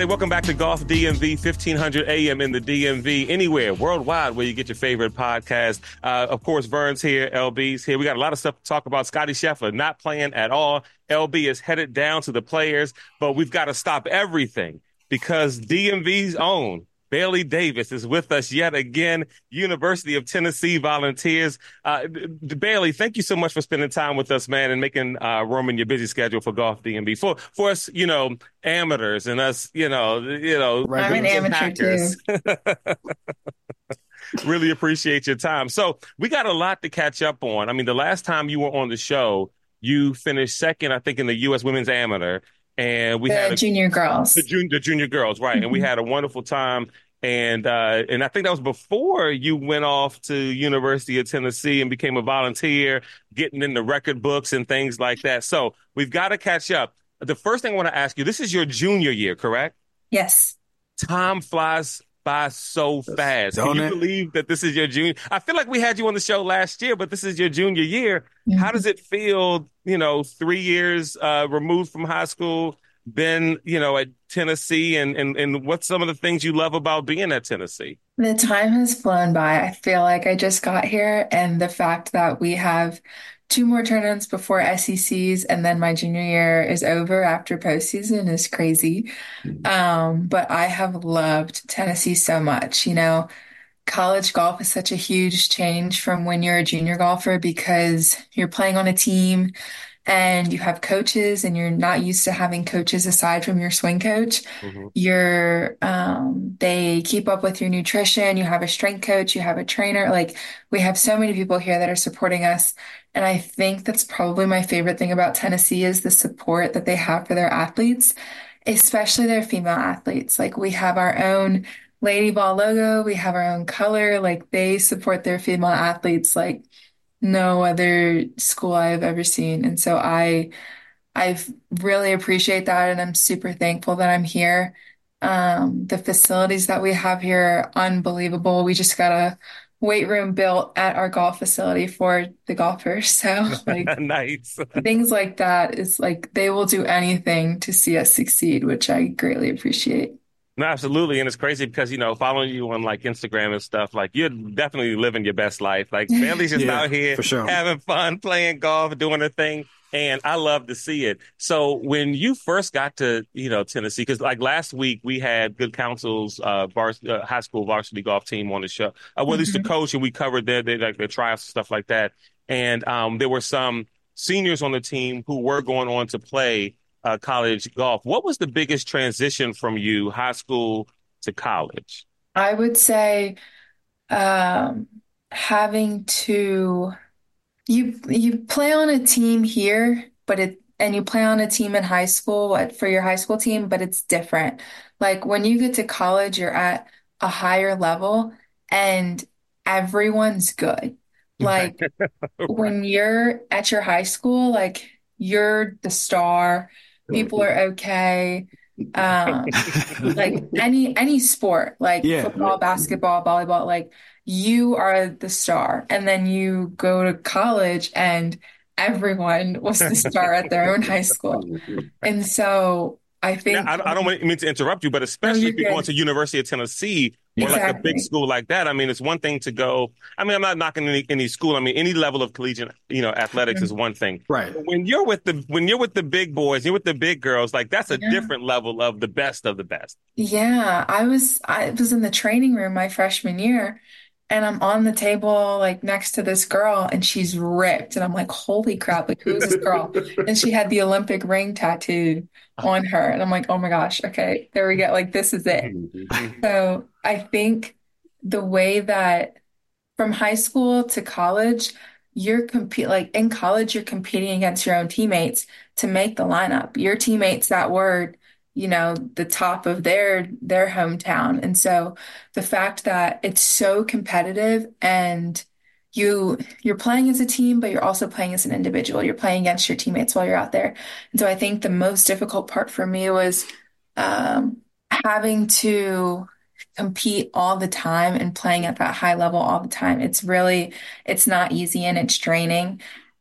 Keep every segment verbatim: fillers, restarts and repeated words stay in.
everybody. Welcome back to Golf D M V, fifteen hundred A M in the D M V, anywhere worldwide where you get your favorite podcast. Uh, of course, Vern's here, L B's here. We got a lot of stuff to talk about. Scotty Scheffler not playing at all. L B is headed down to the Players, but we've got to stop everything because D M V's own Bailey Davis is with us yet again. University of Tennessee Volunteers. Uh, Bailey, thank you so much for spending time with us, man, and making uh, room in your busy schedule for Golf D M V. For for us, you know, amateurs and us, you know, you know, I'm an amateur too. Really appreciate your time. So we got a lot to catch up on. I mean, the last time you were on the show, you finished second, I think, in the U S Women's Amateur, and we The had a, junior girls. the, jun- the junior girls, right? And we Mhm. had a wonderful time. And uh, and I think that was before you went off to University of Tennessee and became a volunteer, getting in the record books and things like that. So we've got to catch up. The first thing I want to ask you, this is your junior year, correct? Yes. Time flies by so fast. Can Don't you it? believe that this is your junior? I feel like we had you on the show last year, but this is your junior year. How Mhm. does it feel, you know, three years uh, removed from high school, been, you know, at Tennessee, and, and, and what's some of the things you love about being at Tennessee? The time has flown by. I feel like I just got here, and the fact that we have two more tournaments before S E Cs, and then my junior year is over after postseason is crazy. Um, but I have loved Tennessee so much. You know, college golf is such a huge change from when you're a junior golfer because you're playing on a team and you have coaches and you're not used to having coaches aside from your swing coach. Mhm. You're, um, they keep up with your nutrition. You have a strength coach, you have a trainer. Like we have so many people here that are supporting us. And I think that's probably my favorite thing about Tennessee is the support that they have for their athletes, especially their female athletes. Like we have our own Lady Ball logo, we have our own color. Like they support their female athletes like no other school I've ever seen. And so I I really appreciate that and I'm super thankful that I'm here. Um, the facilities that we have here are unbelievable. We just got a weight room built at our golf facility for the golfers. So like Nice. things like that is like they will do anything to see us succeed, which I greatly appreciate. No, absolutely. And it's crazy because, you know, following you on like Instagram and stuff, like you're definitely living your best life. Like Bailey's just Yeah, out here for sure. having fun, playing golf, doing her thing. And I love to see it. So when you first got to, you know, Tennessee, because like last week we had Good Counsel's uh, vars- uh, high school varsity golf team on the show. Uh, well, at least the Mhm. coach, and we covered their, their like their tryouts and stuff like that. And um, there were some seniors on the team who were going on to play uh, college golf. What was the biggest transition from you, high school to college? I would say um, having to you you play on a team here, but it and you play on a team in high school at, for your high school team, but it's different. Like when you get to college, you're at a higher level and everyone's good. Like Right. when you're at your high school, like you're the star, people are okay. Um, like any any sport, like Yeah. football, basketball, volleyball, like you are the star. And then you go to college and everyone was the star at their own high school. And so I Now, think, I, I don't mean to interrupt you, but no, especially you're if you're going good. to University of Tennessee or like a big Exactly. school like that, I mean, it's one thing to go. I mean, I'm not knocking any, any school. I mean, any level of collegiate, you know, athletics is one thing. Right. But when you're with the when you're with the big boys, you're with the big girls, like that's a Yeah. different level of the best of the best. Yeah, I was I was in the training room my freshman year and I'm on the table like next to this girl and she's ripped and I'm like, holy crap, like who is this girl? And she had the Olympic ring tattooed on her and I'm like, oh my gosh, okay, there we go. Like this is it. So I think the way that from high school to college, you're compete like in college, you're competing against your own teammates to make the lineup. Your teammates that were, you know, the top of their their hometown. And so the fact that it's so competitive and you you're playing as a team, but you're also playing as an individual. You're playing against your teammates while you're out there. And so I think the most difficult part for me was um, having to compete all the time and playing at that high level all the time. It's really, it's not easy and it's draining.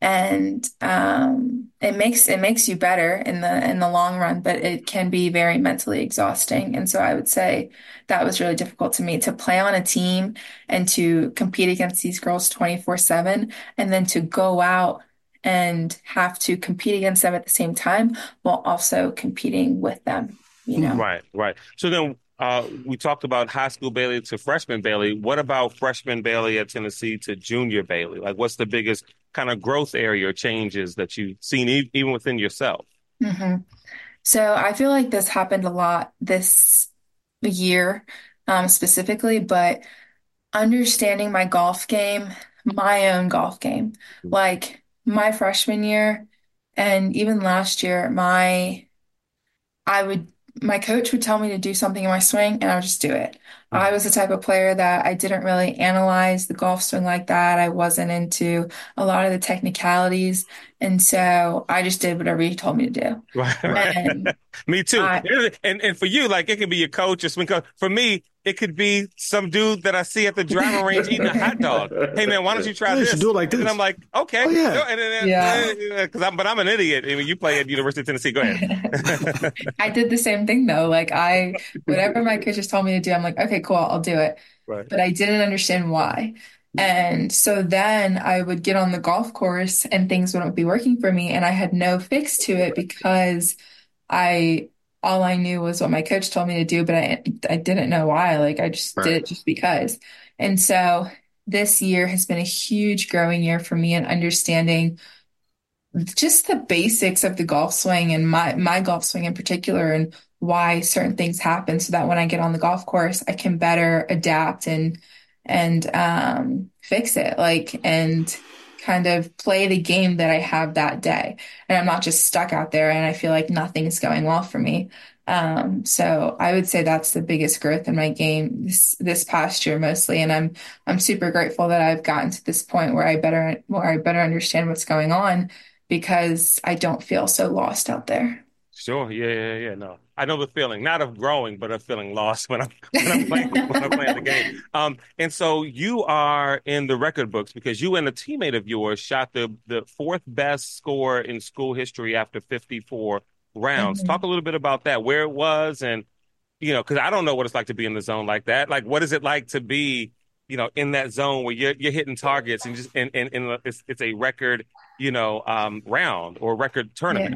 And um, it makes it makes you better in the in the long run, but it can be very mentally exhausting. And so I would say that was really difficult to me to play on a team and to compete against these girls twenty-four seven and then to go out and have to compete against them at the same time while also competing with them, you know. Right, right. So then uh, we talked about high school Bailey to freshman Bailey. What about freshman Bailey at Tennessee to junior Bailey? Like, what's the biggest kind of growth area or changes that you've seen e even within yourself? hmm So I feel like this happened a lot this year, um, specifically, but understanding my golf game, my own golf game, like my freshman year and even last year, my I would, my coach would tell me to do something in my swing and I would just do it. I Mhm. was the type of player that I didn't really analyze the golf swing like that. I wasn't into a lot of the technicalities. And so I just did whatever he told me to do. Right, right. And Me too. I, And and for you, like it could be your coach or swing coach. For me, it could be some dude that I see at the driving range eating a hot dog. Hey man, why don't you try Yeah, you should do this? it like And then I'm this. like, okay, Oh no, yeah. and yeah. then because I'm but I'm an idiot. I mean, you play at University of Tennessee. Go ahead. I did the same thing though. Like I, whatever my coaches told me to do, I'm like, okay, cool, I'll do it. Right. But I didn't understand why. And so then I would get on the golf course and things wouldn't be working for me. And I had no fix to it because I, all I knew was what my coach told me to do, but I, I didn't know why. Like I just did Right. it just because. And so this year has been a huge growing year for me in understanding just the basics of the golf swing and my my golf swing in particular and why certain things happen so that when I get on the golf course I can better adapt and and um fix it like and kind of play the game that I have that day and I'm not just stuck out there and I feel like nothing's going well for me. Um, so I would say that's the biggest growth in my game this this past year mostly and I'm I'm super grateful that I've gotten to this point where I better where I better understand what's going on because I don't feel so lost out there. Sure. Yeah, yeah, yeah. No, I know the feeling, not of growing, but of feeling lost when I'm when I'm playing when I'm playing the game. Um, and so you are in the record books because you and a teammate of yours shot the the fourth best score in school history after fifty-four rounds. Talk Mhm. a little bit about that, where it was, and you know, because I don't know what it's like to be in the zone like that. Like, what is it like to be, you know, in that zone where you're you're hitting targets and just and and, and it's it's a record, you know, um, round or record Yeah. tournament.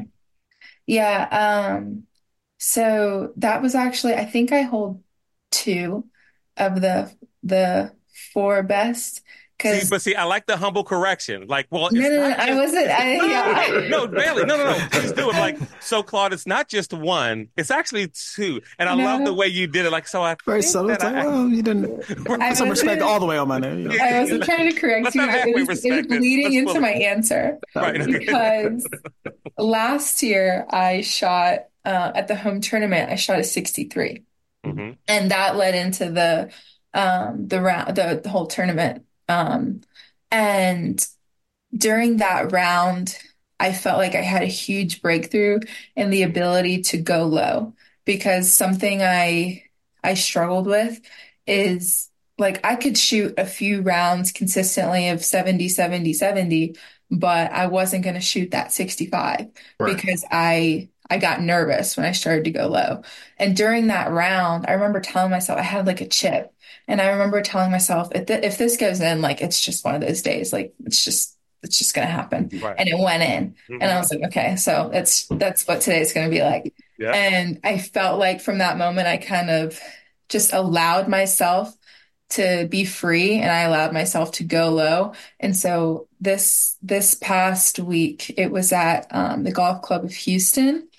Yeah. Um, so that was actually, I think I hold two of the the four best See, because but see, I like the humble correction. Like, well, no, it's no, no, not I just wasn't. I no, no, no, no, yeah. no, Bailey, no, no, no. Please do it. Like, so Claude, it's not just one; it's actually two. And I love the No, way you did it. Like, so I Very think subtle. that It's like, I, well, you didn't I put some respect wasn't. all the way on my name. You know. I wasn't trying to correct let's you. not It halfway was it was respect it. bleeding Let's into fully my answer right. Okay. because last year I shot uh, at the home tournament. I shot a sixty-three. hmm And that led into the um the round the, the whole tournament um and during that round I felt like I had a huge breakthrough in the ability to go low because something I I struggled with is like I could shoot a few rounds consistently of seventy seventy seventy, but I wasn't going to shoot that sixty-five Right. because I I got nervous when I started to go low. And during that round, I remember telling myself I had like a chip. And I remember telling myself, if, th if this goes in, like it's just one of those days, like it's just it's just gonna happen. Right. And it went in. And I hmm was like, okay, so that's that's what today's gonna be like. Yeah. And I felt like from that moment I kind of just allowed myself to be free and I allowed myself to go low. And so this this past week it was at um, the Golf Club of Houston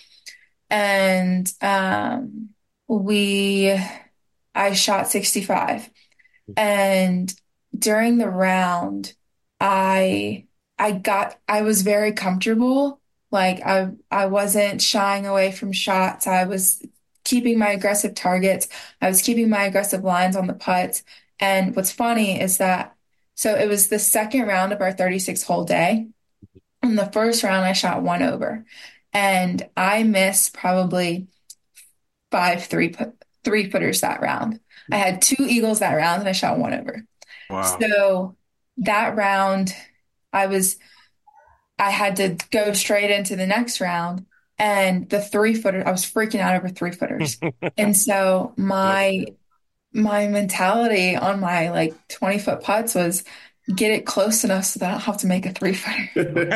and um, we I shot sixty-five. And during the round, I I got I was very comfortable. Like I I wasn't shying away from shots. I was keeping my aggressive targets. I was keeping my aggressive lines on the putts. And what's funny is that so it was the second round of our thirty-six hole day. In the first round, I shot one over. And I missed probably five three put three footers that round. I had two eagles that round and I shot one over. Wow. So that round, I was I had to go straight into the next round. And the three footer, I was freaking out over three footers. And so my Understood. my mentality on my like twenty foot putts was get it close enough so that I don't have to make a three footer.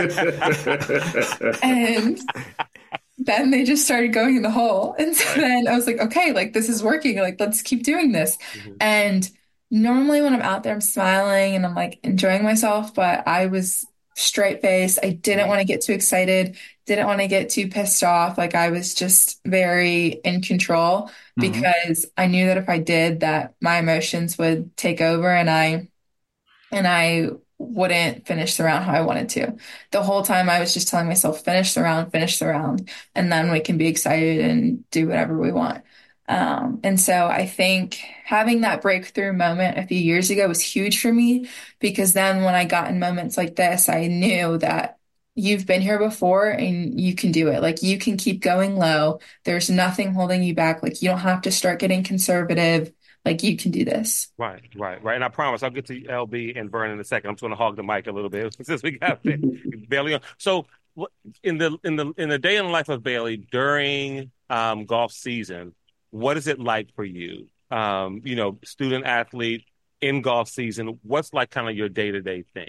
And then they just started going in the hole. And so Right. then I was like, okay, like this is working. Like, let's keep doing this. Mhm. And normally when I'm out there, I'm smiling and I'm like enjoying myself, but I was straight faced. I didn't Mhm. want to get too excited, didn't want to get too pissed off. Like I was just very in control Mhm. because I knew that if I did, that my emotions would take over and I and I wouldn't finish the round how I wanted to. The whole time I was just telling myself, finish the round, finish the round, and then we can be excited and do whatever we want. Um, and so I think having that breakthrough moment a few years ago was huge for me because then when I got in moments like this, I knew that you've been here before and you can do it. Like you can keep going low. There's nothing holding you back. Like you don't have to start getting conservative. Like you can do this. Right, right, right. And I promise I'll get to L B and Burn in a second. I'm just going to hog the mic a little bit since we got Ba- Bailey on. So, what in the in the in the day in the life of Bailey during um, golf season, what is it like for you? Um, you know, student athlete in golf season. What's like kind of your day to day thing?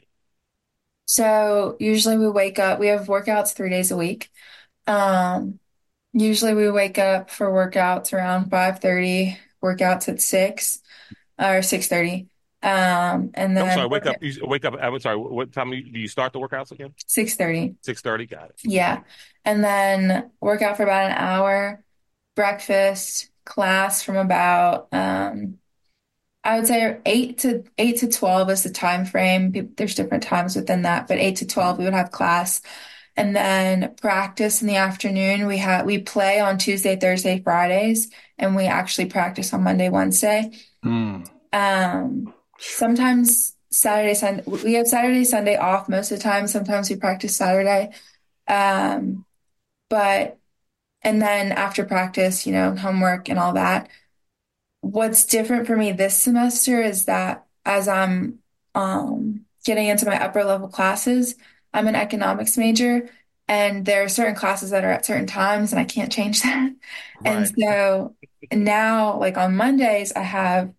So usually we wake up, we have workouts three days a week. Um, usually we wake up for workouts around five thirty, workouts at six or six thirty. Um, and I'm then sorry. Wake up. You wake up. I'm sorry. What time do you, do you start the workouts again? six thirty. Six thirty. Got it. Yeah. And then work out for about an hour, breakfast, class from about um I would say eight to eight to twelve is the time frame. Pe- There's different times within that, but eight to twelve we would have class. And then practice in the afternoon. We have we play on Tuesday, Thursday, Fridays, and we actually practice on Monday, Wednesday. Mm. Um, sometimes Saturday, Sunday, we have Saturday, Sunday off most of the time. Sometimes we practice Saturday. Um, but and then after practice, you know, homework and all that. What's different for me this semester is that as I'm um, getting into my upper level classes, I'm an economics major, and there are certain classes that are at certain times, and I can't change that. And Right. so now, like on Mondays, I have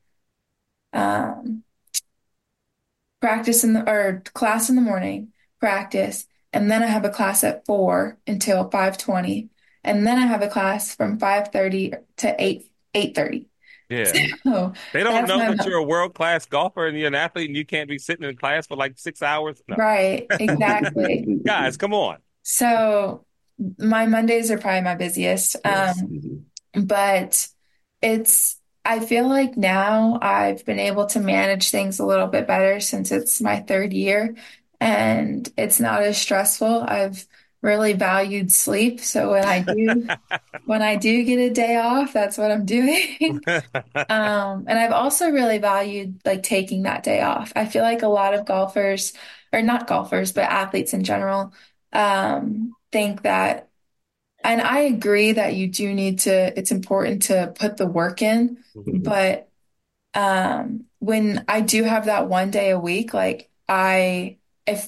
um, practice in the or class in the morning, practice, and then I have a class at four until five twenty, and then I have a class from five thirty to eight eight thirty. Yeah. So They don't that's know my that you're mo- a world class golfer and you're an athlete and you can't be sitting in class for like six hours. No, right, exactly. guys, come on. So my Mondays are probably my busiest. Yes. Um, but it's, I feel like now I've been able to manage things a little bit better since it's my third year and it's not as stressful. I've really valued sleep. So when I do, when I do get a day off, that's what I'm doing. Um, and I've also really valued like taking that day off. I feel like a lot of golfers, or not golfers, but athletes in general, um, think that, and I agree that you do need to, it's important to put the work in, Mhm. but um, when I do have that one day a week, like I, if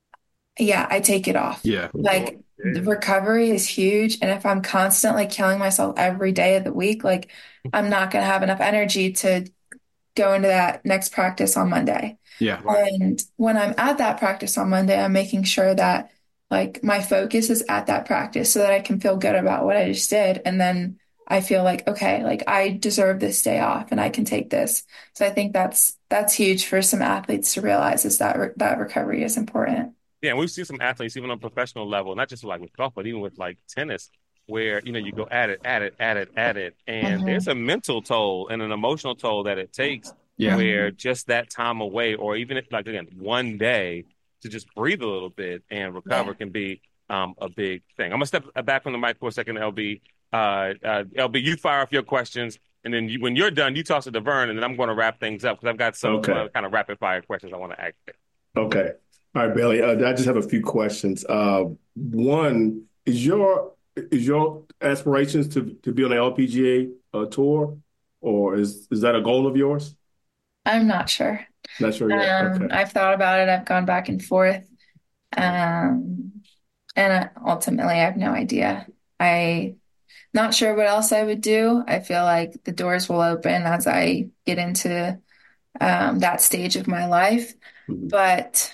yeah, I take it off. Yeah. Like the Yeah. recovery is huge. And if I'm constantly killing myself every day of the week, like I'm not going to have enough energy to go into that next practice on Monday. Yeah. Right. And when I'm at that practice on Monday, I'm making sure that like my focus is at that practice so that I can feel good about what I just did. And then I feel like, okay, like I deserve this day off and I can take this. So I think that's that's huge for some athletes to realize is that re that recovery is important. Yeah, and we've seen some athletes even on professional level, not just like with golf, but even with like tennis, where you know you go at it, at it, at it, at it, and there's Hmm. a mental toll and an emotional toll that it takes Yeah. where Hmm. just that time away, or even if like again one day to just breathe a little bit and recover Yeah. can be um, a big thing. I'm gonna step back from the mic for a second, L B. Uh, uh, L B, you fire off your questions, and then you, when you're done, you toss it to Vern, and then I'm going to wrap things up because I've got some uh, Okay. kind of rapid fire questions I want to ask. Okay. All right, Bailey. Uh, I just have a few questions. Uh, one is your is your aspirations to to be on the L P G A uh, tour, or is is that a goal of yours? I'm not sure. Not sure yet. Um, Okay. I've thought about it. I've gone back and forth. Um, and uh, ultimately, I have no idea. I not sure what else I would do. I feel like the doors will open as I get into um, that stage of my life. Mhm. But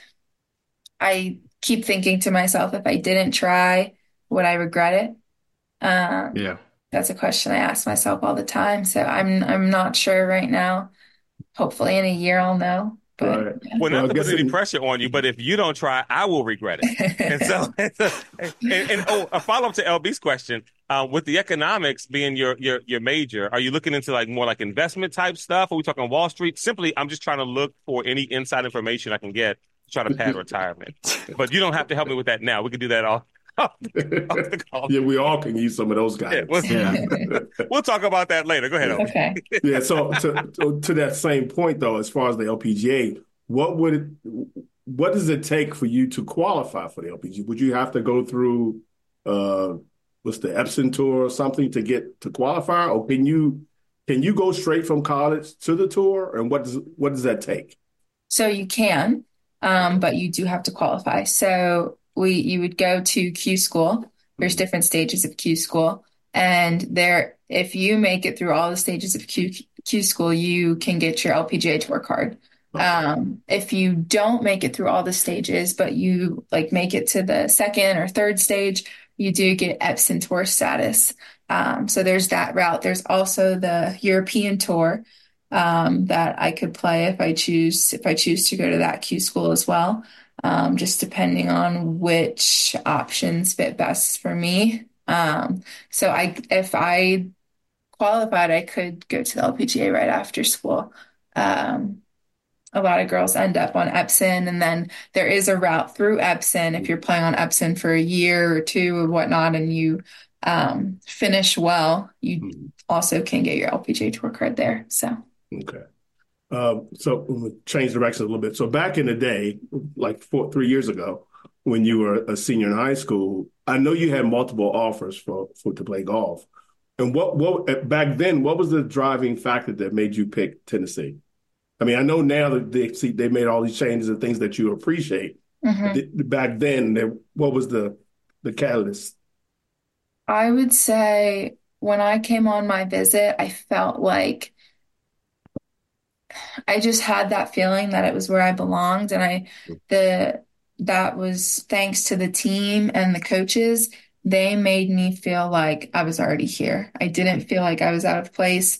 I keep thinking to myself, if I didn't try, would I regret it? Um, Yeah. that's a question I ask myself all the time. So I'm I'm not sure right now. Hopefully in a year I'll know. But Right. yeah. Well, Well, not I to put guess any it, pressure on you, but if you don't try, I will regret it. And so, and, so- and, and oh, a follow up to L B's question, uh, with the economics being your your your major, are you looking into like more like investment type stuff? Are we talking Wall Street? Simply, I'm just trying to look for any inside information I can get to try to pad retirement. But you don't have to help me with that now. We can do that all off the, off the call. yeah, we all can use some of those Yeah, we'll, guidance. Yeah. we'll talk about that later. Go ahead, Yeah. L B. Okay. Yeah. So to, to to that same point though, as far as the L P G A, what would it, what does it take for you to qualify for the L P G A? Would you have to go through uh what's the Epson tour or something to get to qualify, or can you can you go straight from college to the tour? And what does what does that take? So you can, um, Okay. but you do have to qualify. So we you would go to Q school. There's Mhm. different stages of Q school, and there if you make it through all the stages of Q Q school, you can get your L P G A tour card. Okay. Um, if you don't make it through all the stages, but you like make it to the second or third stage, you do get Epson tour status. Um, so there's that route. There's also the European tour um, that I could play if I choose if I choose to go to that Q school as well. Um, just depending on which options fit best for me. Um, so I if I qualified, I could go to the L P G A right after school. Um, a lot of girls end up on Epson, and then there is a route through Epson if you're playing on Epson for a year or two or whatnot, and you um, finish well, you Mhm. also can get your L P G A tour card there. So. Okay. Um, so we'll change directions a little bit. So back in the day, like four, three years ago, when you were a senior in high school, I know you had multiple offers for, for to play golf. And what what back then, what was the driving factor that made you pick Tennessee? I mean, I know now that they see they made all these changes and things that you appreciate. But Mhm. th- back then, there, what was the the catalyst? I would say when I came on my visit, I felt like I just had that feeling that it was where I belonged. And I, the, that was thanks to the team and the coaches. They made me feel like I was already here. I didn't feel like I was out of place.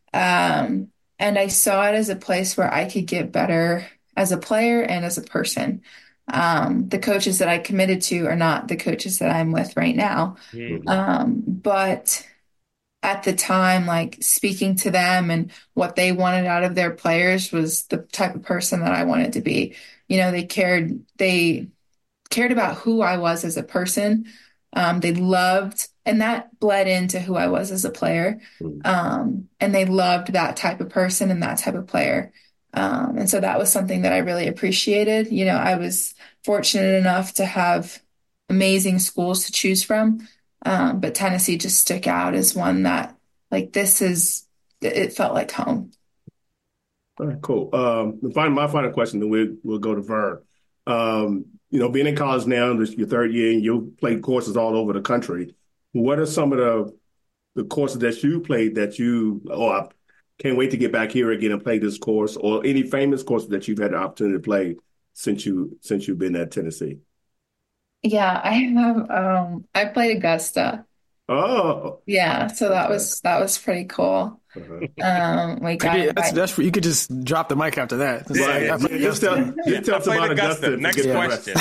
Um, and I saw it as a place where I could get better as a player and as a person. Um, the coaches that I committed to are not the coaches that I'm with right now. Mhm. Mhm. Um, but at the time, like speaking to them and what they wanted out of their players was the type of person that I wanted to be. You know, they cared, they cared about who I was as a person. Um, they loved, and that bled into who I was as a player. Mhm. Um, and they loved that type of person and that type of player. Um, and so that was something that I really appreciated. You know, I was fortunate enough to have amazing schools to choose from. Um, but Tennessee just stuck out as one that, like, this is, it felt like home. All right, cool. Um, the final, my final question, then we'll we'll go to Vern. Um, you know, being in college now, this is your third year, and you've played courses all over the country. What are some of the the courses that you played that you, oh, I can't wait to get back here again and play this course, or any famous courses that you've had the opportunity to play since you since you've been at Tennessee? Yeah, I have, um, I played Augusta. Oh, Yeah, so that okay. was that was pretty cool. Uh-huh. Um, we got Yeah, that's invited. that's you could just drop the mic after that. It's Yeah, like, Right. I yeah. played Yeah, just tell yesterday. Yeah, just tell I us played about Augusta. Augusta. Next Forget the question.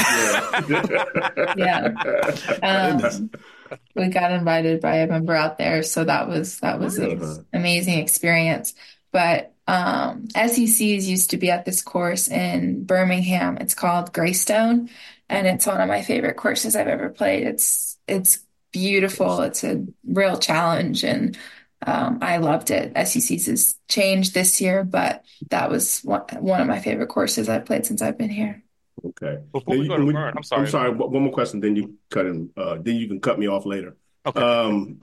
rest. Yeah. Yeah. Goodness. Um, we got invited by a member out there, so that was that was an Uh-huh. amazing experience. But um, S E Cs used to be at this course in Birmingham. It's called Greystone, and it's one of my favorite courses I've ever played. It's it's beautiful. It's a real challenge, and um, I loved it. S E Cs has changed this year, but that was one, one of my favorite courses I've played since I've been here. Okay. Before Now we you, go to and Vern, we, I'm I'm sorry. sorry. One one more question, then you cut him. Uh, then you can cut me off later. Okay. Um,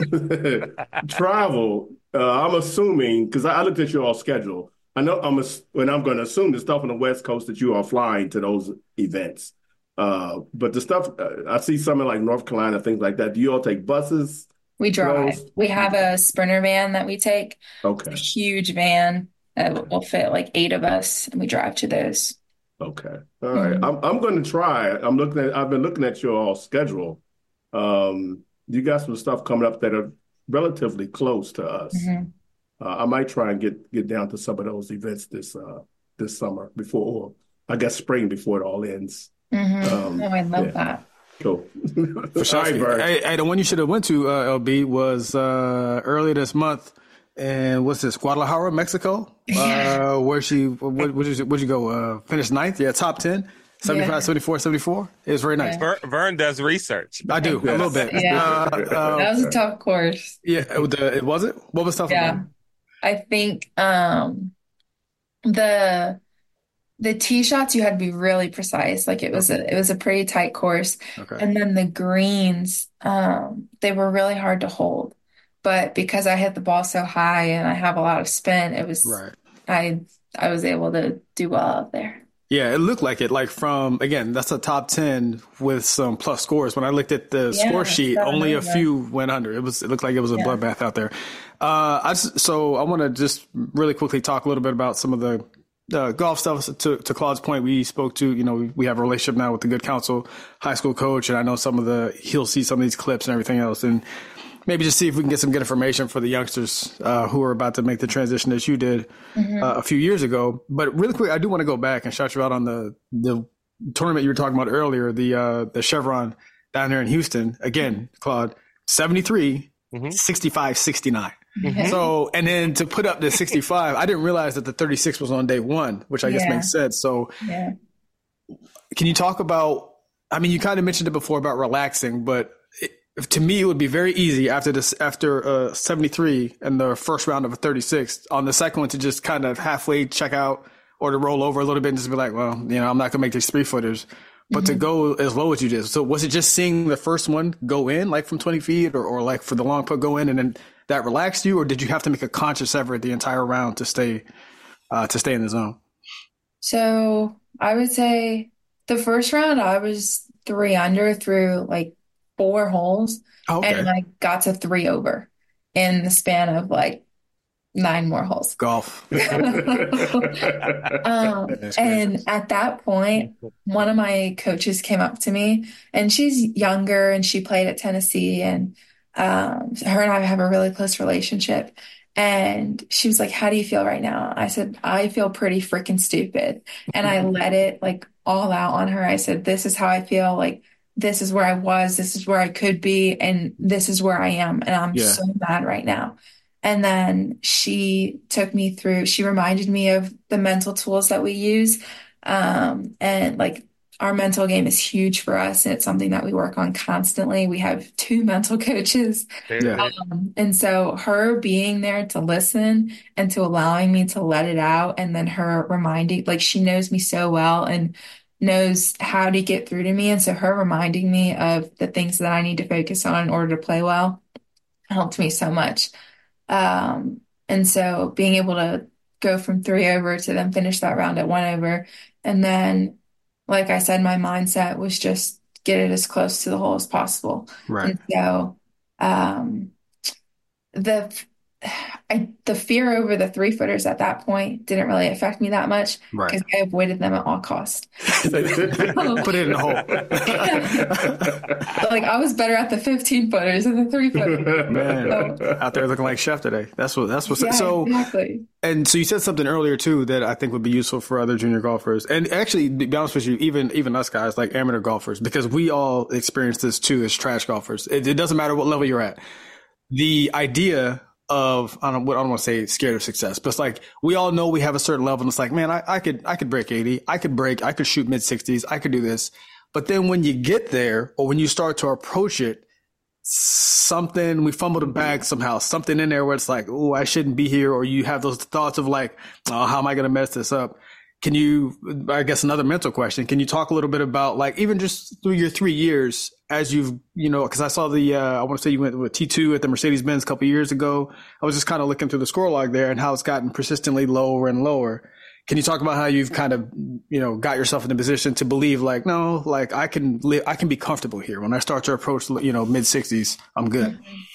travel. Uh, I'm assuming because I, I looked at your schedule. I know I'm ass- and I'm going to assume the stuff on the West Coast that you are flying to those events. Uh, but the stuff uh, I see some in like North Carolina, things like that. Do you all take buses? We for drive. those? We have a Sprinter van that we take. It's a Okay. huge van that will fit like eight of us, and we drive to those. Okay. All right. Mhm. I'm I'm going to try. I'm looking at. I've been looking at your schedule. Um, you got some stuff coming up that are relatively close to us. Mhm. Uh, I might try and get get down to some of those events this uh this summer before, or I guess spring before it all ends. Mhm. Oh, Um, I love yeah. that. Cool. For sure. All right, Vern. Hey, hey, the one you should have went to, uh, L B, was uh, earlier this month. And what's this? Guadalajara, Mexico, Yeah. uh, where she, what, where'd you, where'd you go? Uh, finished ninth? Yeah, top ten, seventy-five, Yeah. seventy-four, seventy-four. It was very nice. Yeah. Vern, Vern does research. I do, a little bit. Yeah. Uh, That uh, was a tough course. yeah, it, the, it was it? What was tough about Yeah. I think um the the tee shots you had to be really precise. Like it was a it was a pretty tight course. it? Okay. And then the greens, um, they were really hard to hold. But because I hit the ball so high and I have a lot of spin, it was Right. I I was able to do well out there. Yeah, it looked like it. Like from, again, that's a top ten with some plus scores. When I looked at the Yeah, score sheet, seven only a over. few went under. It was, it looked like it was a Yeah. bloodbath out there. Uh, I just, so I want to just really quickly talk a little bit about some of the uh, golf stuff. To, to Claude's point, we spoke to, you know, we, we have a relationship now with the Good Counsel high school coach, and I know some of the, he'll see some of these clips and everything else. And maybe just see if we can get some good information for the youngsters uh, who are about to make the transition as you did Mm-hmm. uh, a few years ago. But really quick, I do want to go back and shout you out on the the tournament you were talking about earlier, the uh, the Chevron down there in Houston. Again, Claude, seventy-three, Mhm. sixty-five, sixty-nine. Mhm. So, and then to put up the sixty-five, I didn't realize that the thirty-six was on day one, which I guess Yeah. makes sense. So Yeah. can you talk about, I mean, you kind of mentioned it before about relaxing, but it, to me, it would be very easy after this, after uh, seventy-three and the first round of a thirty-six on the second one to just kind of halfway check out or to roll over a little bit and just be like, well, you know, I'm not going to make these three footers, but to go as low as you did. So was it just seeing the first one go in like from twenty feet or, or like for the long putt go in and then that relaxed you, or did you have to make a conscious effort the entire round to stay, uh, to stay in the zone? So I would say the first round I was three under through like four holes, Oh, okay. and I got to three over in the span of like nine more holes. Golf. Um, Goodness and gracious. at that point, one of my coaches came up to me, and she's younger and she played at Tennessee, and um, her and I have a really close relationship. And she was like, "How do you feel right now?" I said, "I feel pretty freaking stupid." And I let it like all out on her. I said, "This is how I feel. Like, this is where I was, this is where I could be, and this is where I am. And I'm Yeah. so mad right now." And then she took me through, she reminded me of the mental tools that we use. Um, and like our mental game is huge for us, and it's something that we work on constantly. We have two mental coaches. Yeah. Um, and so her being there to listen and to allowing me to let it out, and then her reminding, like she knows me so well and knows how to get through to me. And so her reminding me of the things that I need to focus on in order to play well helped me so much. Um, and so being able to go from three over to then finish that round at one over. And then, like I said, my mindset was just get it as close to the hole as possible. Right. And so, um, the I the fear over the three footers at that point didn't really affect me that much Right. because I avoided them at all costs. Put it in the hole. Like I was better at the fifteen footers than the three footers. Man, So, out there looking like Chef today. That's what, that's what's yeah, so, exactly. and so you said something earlier too that I think would be useful for other junior golfers. And actually, to be honest with you, even, even us guys, like amateur golfers, because we all experience this too as trash golfers. It, it doesn't matter what level you're at. The idea of, I don't, I don't want to say scared of success, but it's like, we all know we have a certain level and it's like, man, I, I could, I could break eighty. I could break, I could shoot mid sixties. I could do this. But then when you get there or when you start to approach it, something, we fumbled a bag somehow, something in there where it's like, oh, I shouldn't be here. Or you have those thoughts of like, oh, how am I going to mess this up? Can you, I guess another mental question, can you talk a little bit about like, even just through your three years as you've, you know, cause I saw the, uh, I want to say you went with T two at the Mercedes-Benz a couple of years ago. I was just kind of looking through the score log there and how it's gotten persistently lower and lower. Can you talk about how you've kind of, you know, got yourself in a position to believe like, no, like I can live, I can be comfortable here. When I start to approach, you know, mid sixties, I'm good.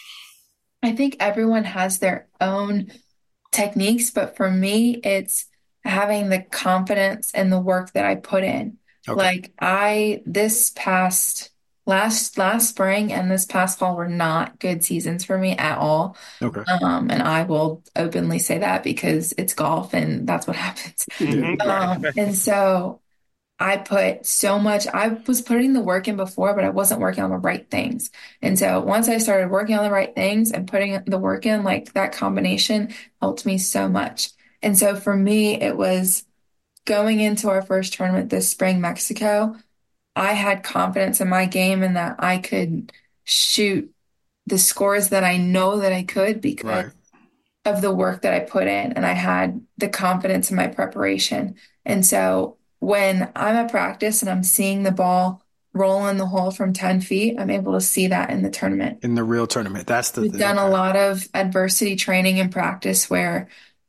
I think everyone has their own techniques, but for me, it's having the confidence in the work that I put in. Okay. Like I, this past last last spring and this past fall were not good seasons for me at all. Okay. Um, and I will openly say that because it's golf and that's what happens. Mhm. Um, and so I put so much, I was putting the work in before, but I wasn't working on the right things. And so once I started working on the right things and putting the work in, like that combination helped me so much. And so for me, it was going into our first tournament this spring, Mexico. I had confidence in my game and that I could shoot the scores that I know that I could because Right. of the work that I put in. And I had the confidence in my preparation. And so when I'm at practice and I'm seeing the ball roll in the hole from ten feet, I'm able to see that in the tournament. In the real tournament. That's the We've thing. done a Okay. lot of adversity training and practice where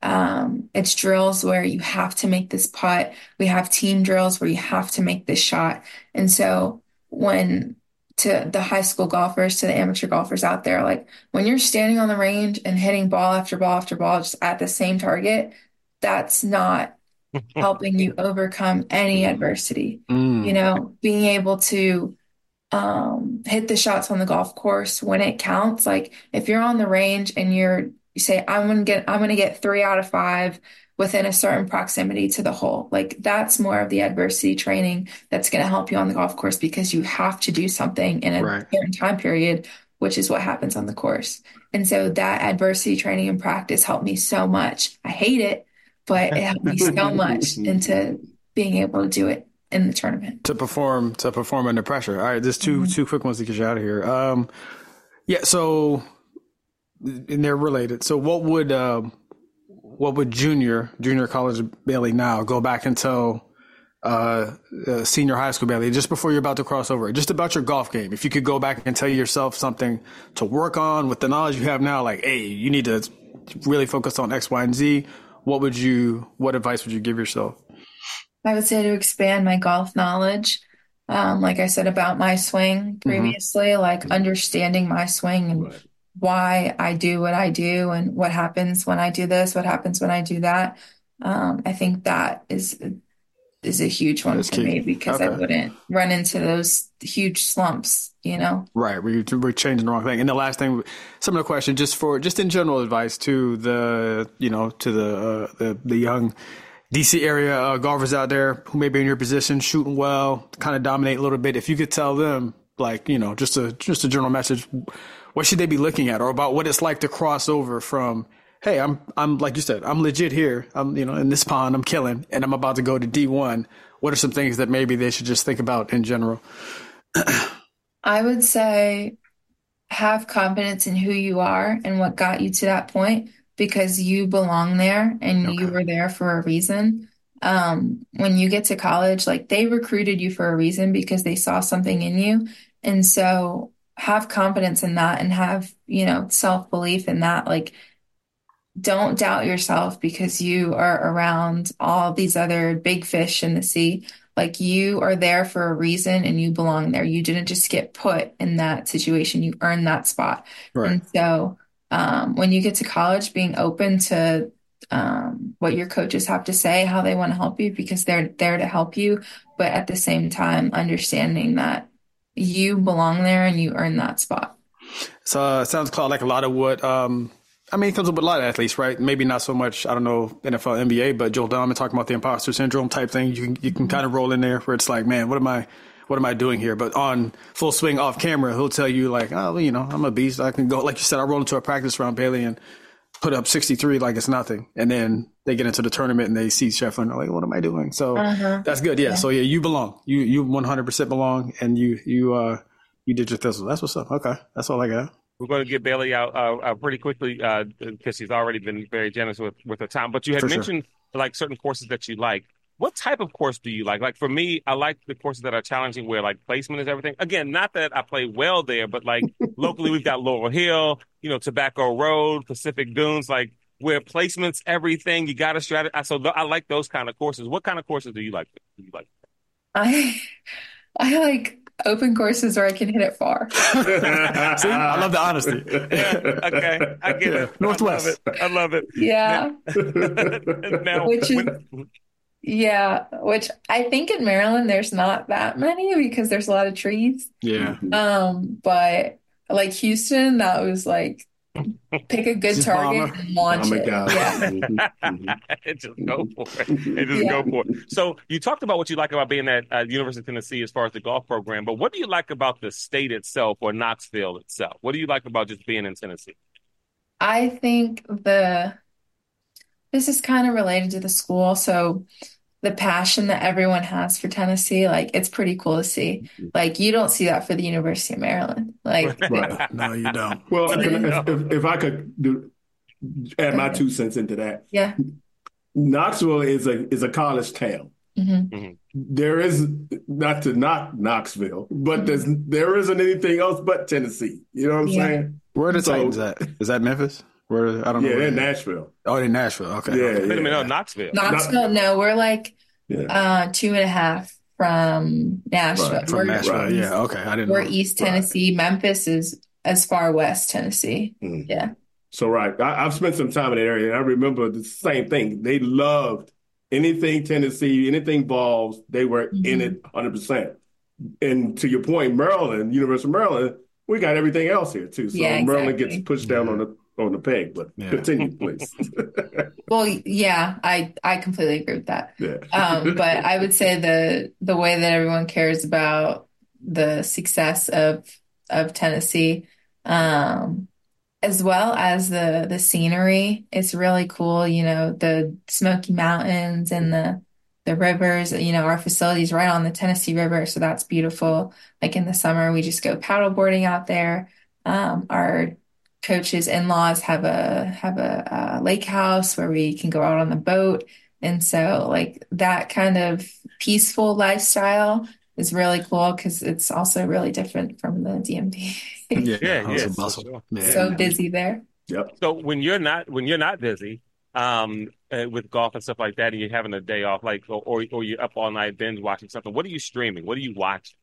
um, it's drills where you have to make this putt. We have team drills where you have to make this shot. And so when to the high school golfers, to the amateur golfers out there, like when you're standing on the range and hitting ball after ball after ball just at the same target, that's not helping you overcome any adversity. Mm. You know, being able to um, hit the shots on the golf course when it counts. Like if you're on the range and you're, you say, I'm gonna get, I'm gonna get three out of five within a certain proximity to the hole. Like that's more of the adversity training that's gonna help you on the golf course because you have to do something in a Right. certain time period, which is what happens on the course. And so that adversity training and practice helped me so much. I hate it, but it helped me so much into being able to do it in the tournament. To perform, to perform under pressure. All right. There's two, Mhm. two quick ones to get you out of here. Um, yeah. So, and they're related. So what would, um, what would junior, junior college Bailey now go back and tell, uh, uh, senior high school Bailey just before you're about to cross over, just about your golf game? If you could go back and tell yourself something to work on with the knowledge you have now, like, hey, you need to really focus on X, Y, and Z. What would you, what advice would you give yourself? I would say to expand my golf knowledge. Um, like I said about my swing previously, like understanding my swing and Right. why I do what I do and what happens when I do this, what happens when I do that. Um, I think that is is a huge one That's for key. me because I Okay. wouldn't run into those huge slumps, you know? Right, we're, we're changing the wrong thing. And the last thing, similar question, just for just in general advice to the you know to the uh, the the young D C area uh, golfers out there who may be in your position, shooting well, kind of dominate a little bit. If you could tell them, like you know, just a just a general message, what should they be looking at, or about what it's like to cross over from, hey, I'm I'm like you said, I'm legit here. I'm you know in this pond, I'm killing, and I'm about to go to D one. What are some things that maybe they should just think about in general? I would say have confidence in who you are and what got you to that point because you belong there and you Okay. were there for a reason. Um, when you get to college, like they recruited you for a reason because they saw something in you. And so have confidence in that and have, you know, self-belief in that. Like don't doubt yourself because you are around all these other big fish in the sea. Like you are there for a reason and you belong there. You didn't just get put in that situation. You earned that spot. Right. And so um, when you get to college, being open to um, what your coaches have to say, how they want to help you because they're there to help you. But at the same time, understanding that you belong there and you earn that spot. So uh, it sounds like a lot of what, um, I mean, it comes up with a lot of athletes, right? Maybe not so much, I don't know, N F L, N B A, but Joel Donovan talking about the imposter syndrome type thing. You can, you can kind of roll in there where it's like, man, what am I, what am I doing here? But on full swing off camera, he'll tell you like, oh, well, you know, I'm a beast. I can go, like you said, I roll into a practice round, Bailey, and put up sixty-three like it's nothing. And then they get into the tournament and they see Scheffler and they're like, what am I doing? So Uh-huh. that's good. Yeah. Yeah. So yeah, you belong. You, you one hundred percent belong and you, you, uh, you did your thistle. That's what's up. Okay. That's all I got. We're going to get Bailey out uh, uh, pretty quickly uh, because she's already been very generous with, with her time. But you had For sure. mentioned like certain courses that you like. What type of course do you like? Like for me, I like the courses that are challenging where like placement is everything. Again, not that I play well there, but like locally we've got Laurel Hill, you know, Tobacco Road, Pacific Dunes. Like where placement's everything. You got to strategize. So th- I like those kind of courses. What kind of courses do you like? Do you like? I I like open courses where I can hit it far. See, I love the honesty. Yeah, okay, I get it. Northwest. I love it. Yeah. I love it. Now, Which is, when, yeah, which I think in Maryland there's not that many because there's a lot of trees. Yeah. Um, but like Houston, that was like pick a good Just target bomber. and launch Oh my it. God. Yeah. Mhm, mhm. just go for it. And just Yeah. go for it. So you talked about what you like about being at uh, University of Tennessee as far as the golf program, but what do you like about the state itself or Knoxville itself? What do you like about just being in Tennessee? I think the this is kind of related to the school. So the passion that everyone has for Tennessee, like it's pretty cool to see. Like you don't see that for the University of Maryland. Like Right. No, you don't. Well, can, if, if, if I could do, add my two cents into that, yeah. Knoxville is a is a college town. hmm There is not to knock Knoxville, but there's there isn't anything else but Tennessee. You know what I'm Yeah. saying? Where are the So- Titans at? Is that Memphis? Where I don't know. Yeah, where they're in they are. Nashville. Oh, they're in Nashville. Okay. Yeah, okay. Wait a minute, no, yeah. Knoxville. Knoxville, no, we're like Yeah. uh two and a half from Nashville. Right, From We're, Nashville. right. Yeah. Okay. I didn't we're know. East Right. Tennessee. Memphis is as far west Tennessee. Mm. Yeah. So right, I, I've spent some time in that area, and I remember the same thing. They loved anything Tennessee, anything Vols. They were in it one hundred percent. And to your point, Maryland, University of Maryland, we got everything else here too. So Yeah, Maryland exactly. gets pushed down on the on the peg. But Yeah. continue, please. Well, yeah, I I completely agree with that. Yeah. Um, but I would say the the way that everyone cares about the success of of Tennessee, um, as well as the the scenery, it's really cool. You know, the Smoky Mountains and the the rivers. You know, our facility's right on the Tennessee River, so that's beautiful. Like in the summer, we just go paddleboarding out there. Um, our coach's in-laws have a have a, uh lake house where we can go out on the boat, and so like that kind of peaceful lifestyle is really cool because it's also really different from the D M V. Yeah. Yeah, hustle, yeah, bustle. for sure. Yeah. So busy there. Yep. So when you're not when you're not busy um, uh, with golf and stuff like that, and you're having a day off, like or or, or you're up all night binge watching something, what are you streaming? What are you watching?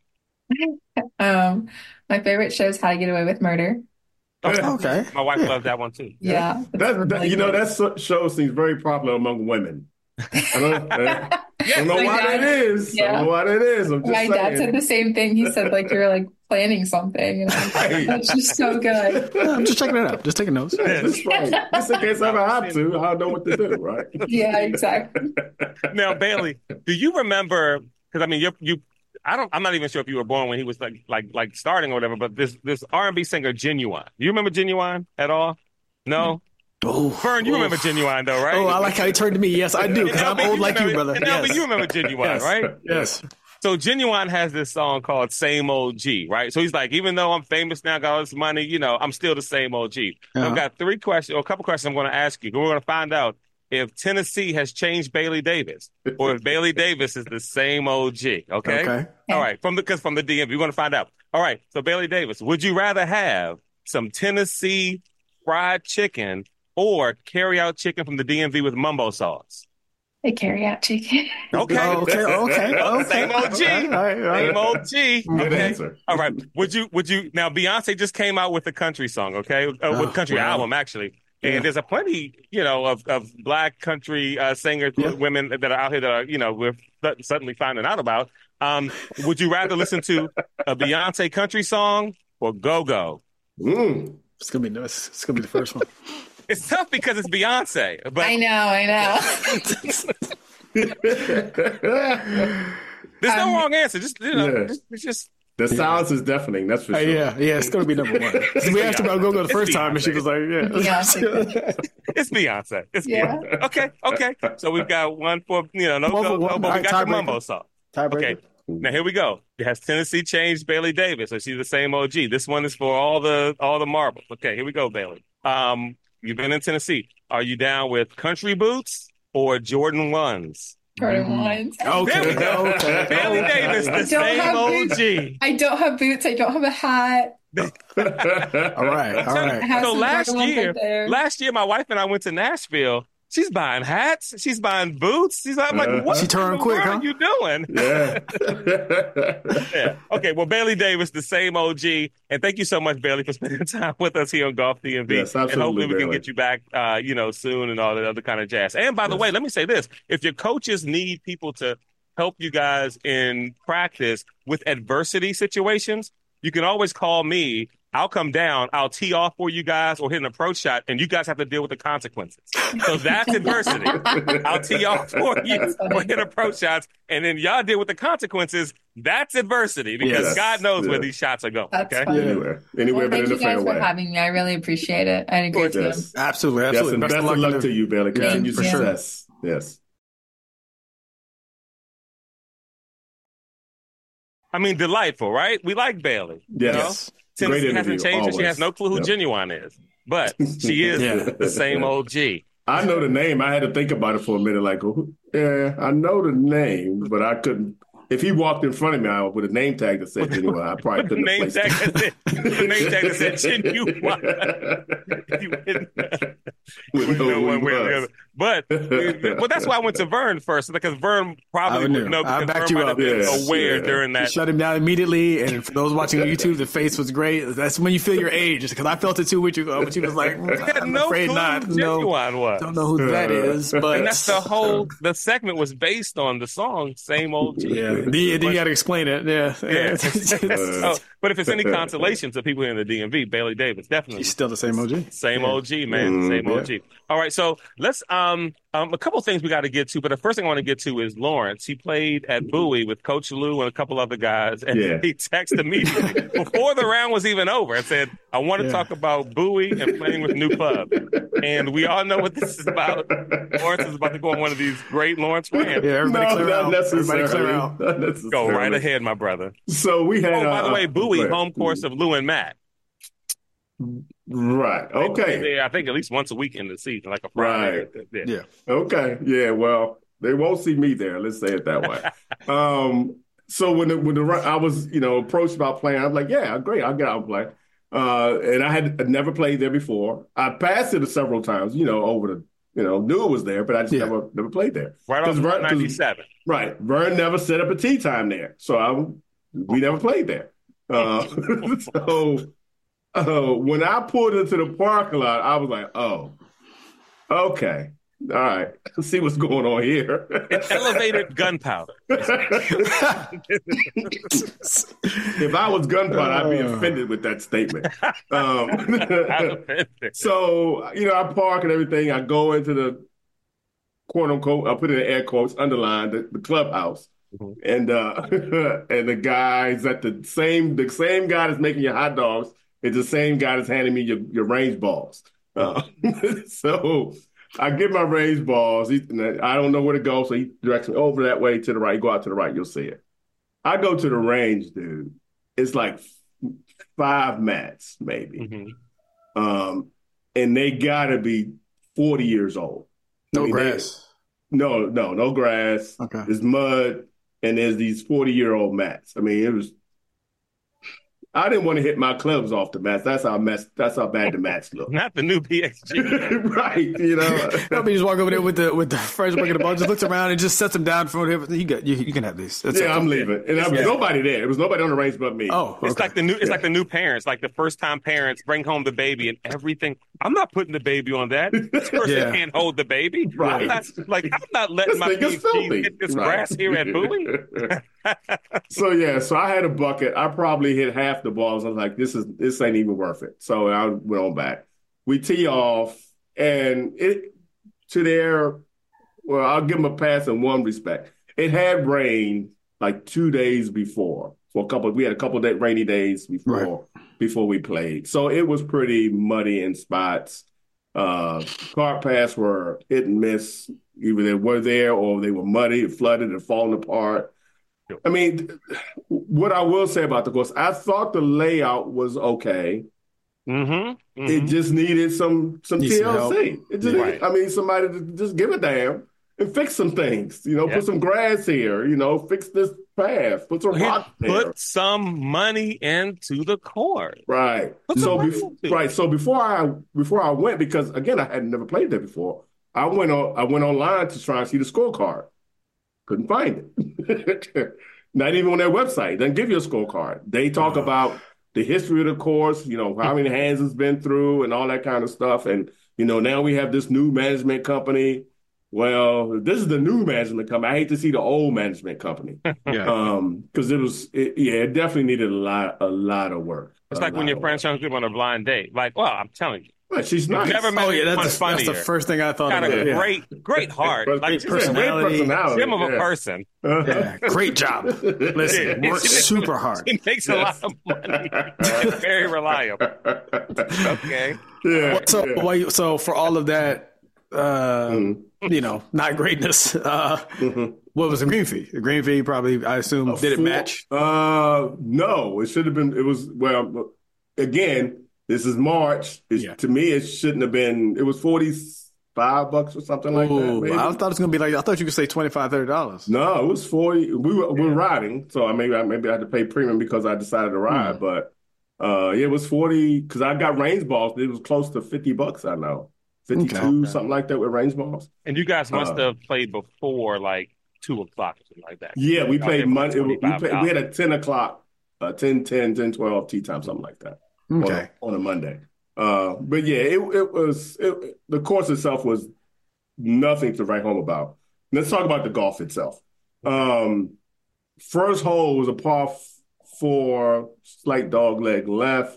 Um, my favorite show is How to Get Away with Murder. Okay. My wife loves that one too. Yeah, it's That, that really you know good. that so- show seems very popular among women. I don't, I don't know My why dad- that is. I yeah. don't know why that is. I'm just My dad said saying. the same thing. He said like you're like planning something, and I'm like, Right. that's just so good. Yeah, I'm just checking it out. Just taking notes. That's right. Just in case I ever have to, I know what to do, right? Yeah, exactly. Now, Bailey, do you remember? Because I mean, you you. I don't. I'm not even sure if you were born when he was like like like starting or whatever. But this this R and B singer Genuine. Do you remember Genuine at all? No. Oh, Fern, you remember Genuine though, right? Oh, I like how he turned to me. Yes, I do, because I'm L B, old like you, remember- brother. and L B, Yes. you remember Genuine, Yes. right? Yes. So Genuine has this song called "Same Old G," right? So he's like, even though I'm famous now, got all this money, you know, I'm still the same old G. Uh-huh. I've got three questions, or a couple questions I'm going to ask you. We're going to find out if Tennessee has changed Bailey Davis, or if Bailey Davis is the same old G. Okay. Okay. All right. From the because from the D M V, we're going to find out. All right. So Bailey Davis, would you rather have some Tennessee fried chicken or carry out chicken from the D M V with mumbo sauce? They carry out chicken. Okay. Oh, okay. Okay. Okay. Same old G. All right. All right. Same old G. Good Okay. answer. All right. Would you, would you, now Beyonce just came out with a country song, okay? Uh, with Oh, a country wow. album, actually. And Yeah. there's a plenty, you know, of, of black country uh, singers, Yeah. women that are out here that are, you know, we're th- suddenly finding out about. Um, would you rather listen to a Beyonce country song or Go-Go? Mm. It's gonna be nice. It's gonna be the first one. It's tough because it's Beyonce, but I know, I know. there's no Um, wrong answer. Just, you know, Yeah. just, it's just, The silence is deafening. That's for Uh, sure. yeah, yeah, it's gonna be number one. We asked her about Go-Go the It's first time, and she Beyonce. was like, "Yeah, Beyonce. it's Beyonce. It's Yeah. Beyonce. Okay, okay. So we've got one for, you know, no One for Go-Go, one. but All we right, got the tiebreaker. mumbo sauce. Tiebreaker." Okay. Now here we go. Has Tennessee changed Bailey Davis? Or she's the same O G? This one is for all the all the marbles. Okay, here we go, Bailey. Um, you've been in Tennessee. Are you down with country boots or Jordan ones? Jordan ones. Okay, There we go. okay. Bailey okay. Davis, the I don't same have O boots. G. I don't have boots. I don't have a hat. All right, all right. Have So some last Jordan ones year, right there. last year, my wife and I went to Nashville. She's buying hats. She's buying boots. She's like, I'm like, what She turned in the quick, world huh? are you doing? Yeah. Yeah. Okay. Well, Bailey Davis, the same O G, and thank you so much, Bailey, for spending time with us here on Golf D M V. Yes, and absolutely, hopefully we can Bailey. get you back, uh, you know, soon and all that other kind of jazz. And by the Yes. way, let me say this: if your coaches need people to help you guys in practice with adversity situations, you can always call me. I'll come down, I'll tee off for you guys or hit an approach shot, and you guys have to deal with the consequences. So that's adversity. I'll tee off for you That's funny. or hit approach shots, and then y'all deal with the consequences. That's adversity because Yes. God knows where Yeah. these shots are going. That's Okay. funny. Anywhere. Anywhere Well, but thank in the you guys for fairway. having me. I really appreciate it. I had a great time. Yes. Absolutely, Yes, absolutely. and best, of luck to you, Bailey. Yeah, Continue for sure. success. Yes. I mean, delightful, right? We like Bailey. You know? Yes. Since Great she interview, hasn't changed, and she always. has no clue who Yep. Genuine is, but she is Yeah. the same O G. I know the name. I had to think about it for a minute. Like, who- yeah, I know the name, but I couldn't. If he walked in front of me I, with a name tag that said Genuine, I probably The couldn't name have tag placed that said, the name tag that said Genuine. You wouldn't- With wouldn't no know one who way or he the was. other. But well, that's why I went to Vern first, because Vern probably I would knew. know I because backed Vern you might have up. been Yes, aware yeah. during that. Shut him down immediately. And for those watching on YouTube, the face was great. That's when you feel your age, because I felt it two weeks ago. But you was like, I had I'm no afraid clue not. who No, Genuine was. don't know who that is. But And that's the whole. The segment was based on the song "Same Old G." Yeah, then you, then you got to explain it. Yeah, Yeah. So, but if it's any consolation to people in the D M V, Bailey Davis definitely He's still the same O G. same Yeah. O G, man, Mm, same yeah. O G. All right, so let's um um a couple of things we got to get to, but the first thing I want to get to is Lawrence. He played at Bowie with Coach Lou and a couple other guys, and Yeah. he texted me before the round was even over and said, "I want to Yeah. talk about Bowie and playing with New Club." And we all know what this is about. Lawrence is about to go on one of these great Lawrence rants. Yeah, everybody No, clear not out. necessarily. Everybody clear out. Not necessarily. Go right ahead, my brother. So we had. Oh, by the uh, way, Bowie, go ahead. home course of Lou and Matt. Right. They play Okay. there, I think at least once a week in the season, like a Friday. Yeah. Yeah. Okay. Yeah. Well, they won't see me there. Let's say it that way. um. So when the, when the I was you know approached about playing, I was like, yeah, great, I'll get out and play. Uh, and I had I'd never played there before. I passed it several times, you know, over the you know knew it was there, but I just Yeah. never never played there. Right off 'Cause Vern- 'cause- ninety-seven. Right. Vern never set up a tee time there, so I we never played there. Uh, so uh, when I pulled into the parking lot, I was like, oh, okay. All right. Let's see what's going on here. It's elevated gunpowder. If I was gunpowder, I'd be offended with that statement. I'm Um, offended. so, you know, I park and everything. I go into the quote unquote, I put it in air quotes, underlined the, the clubhouse. Mhm. And uh, and the guy's at the same the same guy that's making your hot dogs is the same guy that's handing me your, your range balls. Uh, so I get my range balls. He, I don't know where to go, so he directs me over that way to the right. You go out to the right, you'll see it. I go to the range, dude. It's like five mats, maybe. Mhm. Um, and they gotta be forty years old. I No mean, they- grass. no, no, no grass. Okay. There's mud, and there's these forty-year-old mats. I mean, it was. I didn't want to hit my clubs off the mats. That's how mess. That's how bad the mats look. Not the new P X G. Right, you know. Nobody just walk over there with the with the fresh bucket of ball, just looks around and just sets them down for whatever. You got you, you can have these. That's Yeah, okay. I'm leaving, and there was Yeah. nobody there. There was nobody on the range but me. Oh, It's okay. like the new. It's Yeah. like the new parents, like the first time parents bring home the baby and everything. I'm not putting the baby on that. This person Yeah. can't hold the baby. Right. I'm not, like I'm not letting This my thing P is X G filthy. hit this Right. grass here at Bowie. So yeah, so I had a bucket. I probably hit half the balls. I was like, this is this ain't even worth it. So I went on back. We tee off, and it to their well, I'll give them a pass in one respect. It had rained like two days before. For a couple, we had a couple of day, rainy days before before we played. So it was pretty muddy in spots. Uh, cart paths were hit and miss. Either they were there or they were muddy, flooded, and falling apart. I mean, what I will say about the course, I thought the layout was okay. Mm-hmm. It just needed some some Needs T some L C. It just Right. needed, I mean, somebody to just give a damn and fix some things. You know, Yeah. put some grass here. You know, fix this path. Put some Here, rocks there. put some money into the court. Right. Put some So money bef- into it. right. So before I before I went, because again I had never played there before, I went on I went online to try and see the scorecard. Couldn't find it. Not even on their website. Doesn't give you a scorecard. They talk about the history of the course, you know, how many hands it's been through and all that kind of stuff. And, you know, now we have this new management company. Well, this is the new management company. I hate to see the old management company. Yeah. Um, because it was, it, yeah, it definitely needed a lot, a lot of work. It's A like when lot your of friend work. shows you on a blind date. Like, well, I'm telling you. But she's You've nice. never met Oh yeah, anyone that's, that's the funnier. first thing I thought Got about. a Yeah. great, great heart. But Like, great just a great personality. personality. gem of a yeah. person. Uh-huh. Yeah, great job. Listen, Yeah. work super hard. He makes a lot Yes. of money. And very reliable. Okay. Yeah. So, yeah. why you- so for all of that, uh, Mhm. you know, not greatness. Uh, Mhm. what was the green fee? The green fee probably, I assume, did it Four- match? Uh, no, it should have been. It was well. Again, this is March. It's, Yeah. To me, it shouldn't have been. It was forty five bucks or something like that. Ooh, Maybe. I thought it was gonna be like I thought you could say twenty five, thirty dollars. No, it was forty. We were, we were riding, so I maybe I maybe I had to pay premium because I decided to ride. Hmm. But uh, yeah, it was forty because I got range balls. It was close to fifty bucks. I know, fifty two Okay. something like that with range balls. And you guys must Uh, have played before like two o'clock or something like that. Yeah, we Y'all played did for Monday. We twenty-five played, we had a ten o'clock, uh, ten, ten, ten, twelve tea time, something like that. on Okay. a, on a Monday. Uh, but yeah, it it was it, the course itself was nothing to write home about. Let's talk about the golf itself. Um, first hole was a par f- four, slight dog leg left.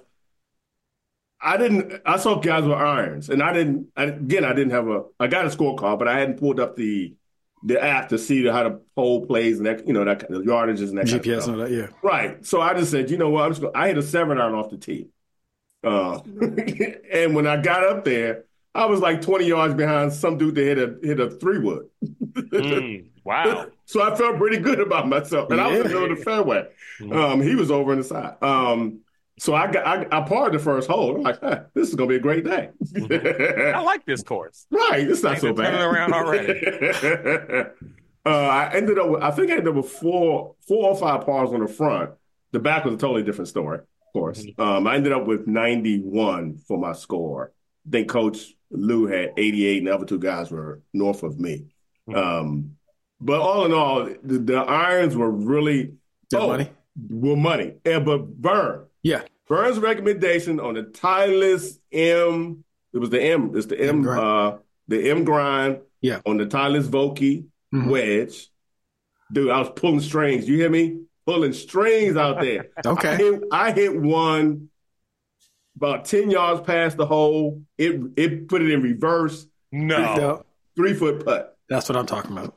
I didn't. I saw guys with irons, and I didn't. I, again, I didn't have a. I got a scorecard, but I hadn't pulled up the the app to see how the hole plays and that you know that kind of yardages and that G kind P of S stuff. and all that, yeah. Right. So I just said, you know what? I'm just going. I hit a seven iron off the tee, uh, and when I got up there, I was like twenty yards behind some dude that hit a hit a three wood. Mm, wow. So I felt pretty good about myself, and I was in the middle of the fairway. Um, he was over in the side. Um, so I got I, I parred the first hole. I'm like, huh, this is gonna be a great day. I like this course. Right, it's not Things so are bad. turning around already. uh, I ended up with, I think I ended up with four, four or five pars on the front. The back was a totally different story, of course. Um, I ended up with ninety-one for my score. I think Coach Lou had eighty-eight, and the other two guys were north of me. Um, but all in all, the, the irons were really Good oh, money? were money. And but Vern, Yeah. Vern's recommendation on the Titleist M, it was the M, it's the M, M grind. uh, the M grind Yeah. on the Titleist Vokey Mhm. wedge. Dude, I was pulling strings. You hear me? Pulling strings out there. I Okay. hit, I hit one about ten yards past the hole. It it put it in reverse, No. Yeah, three foot putt. that's what I'm talking about.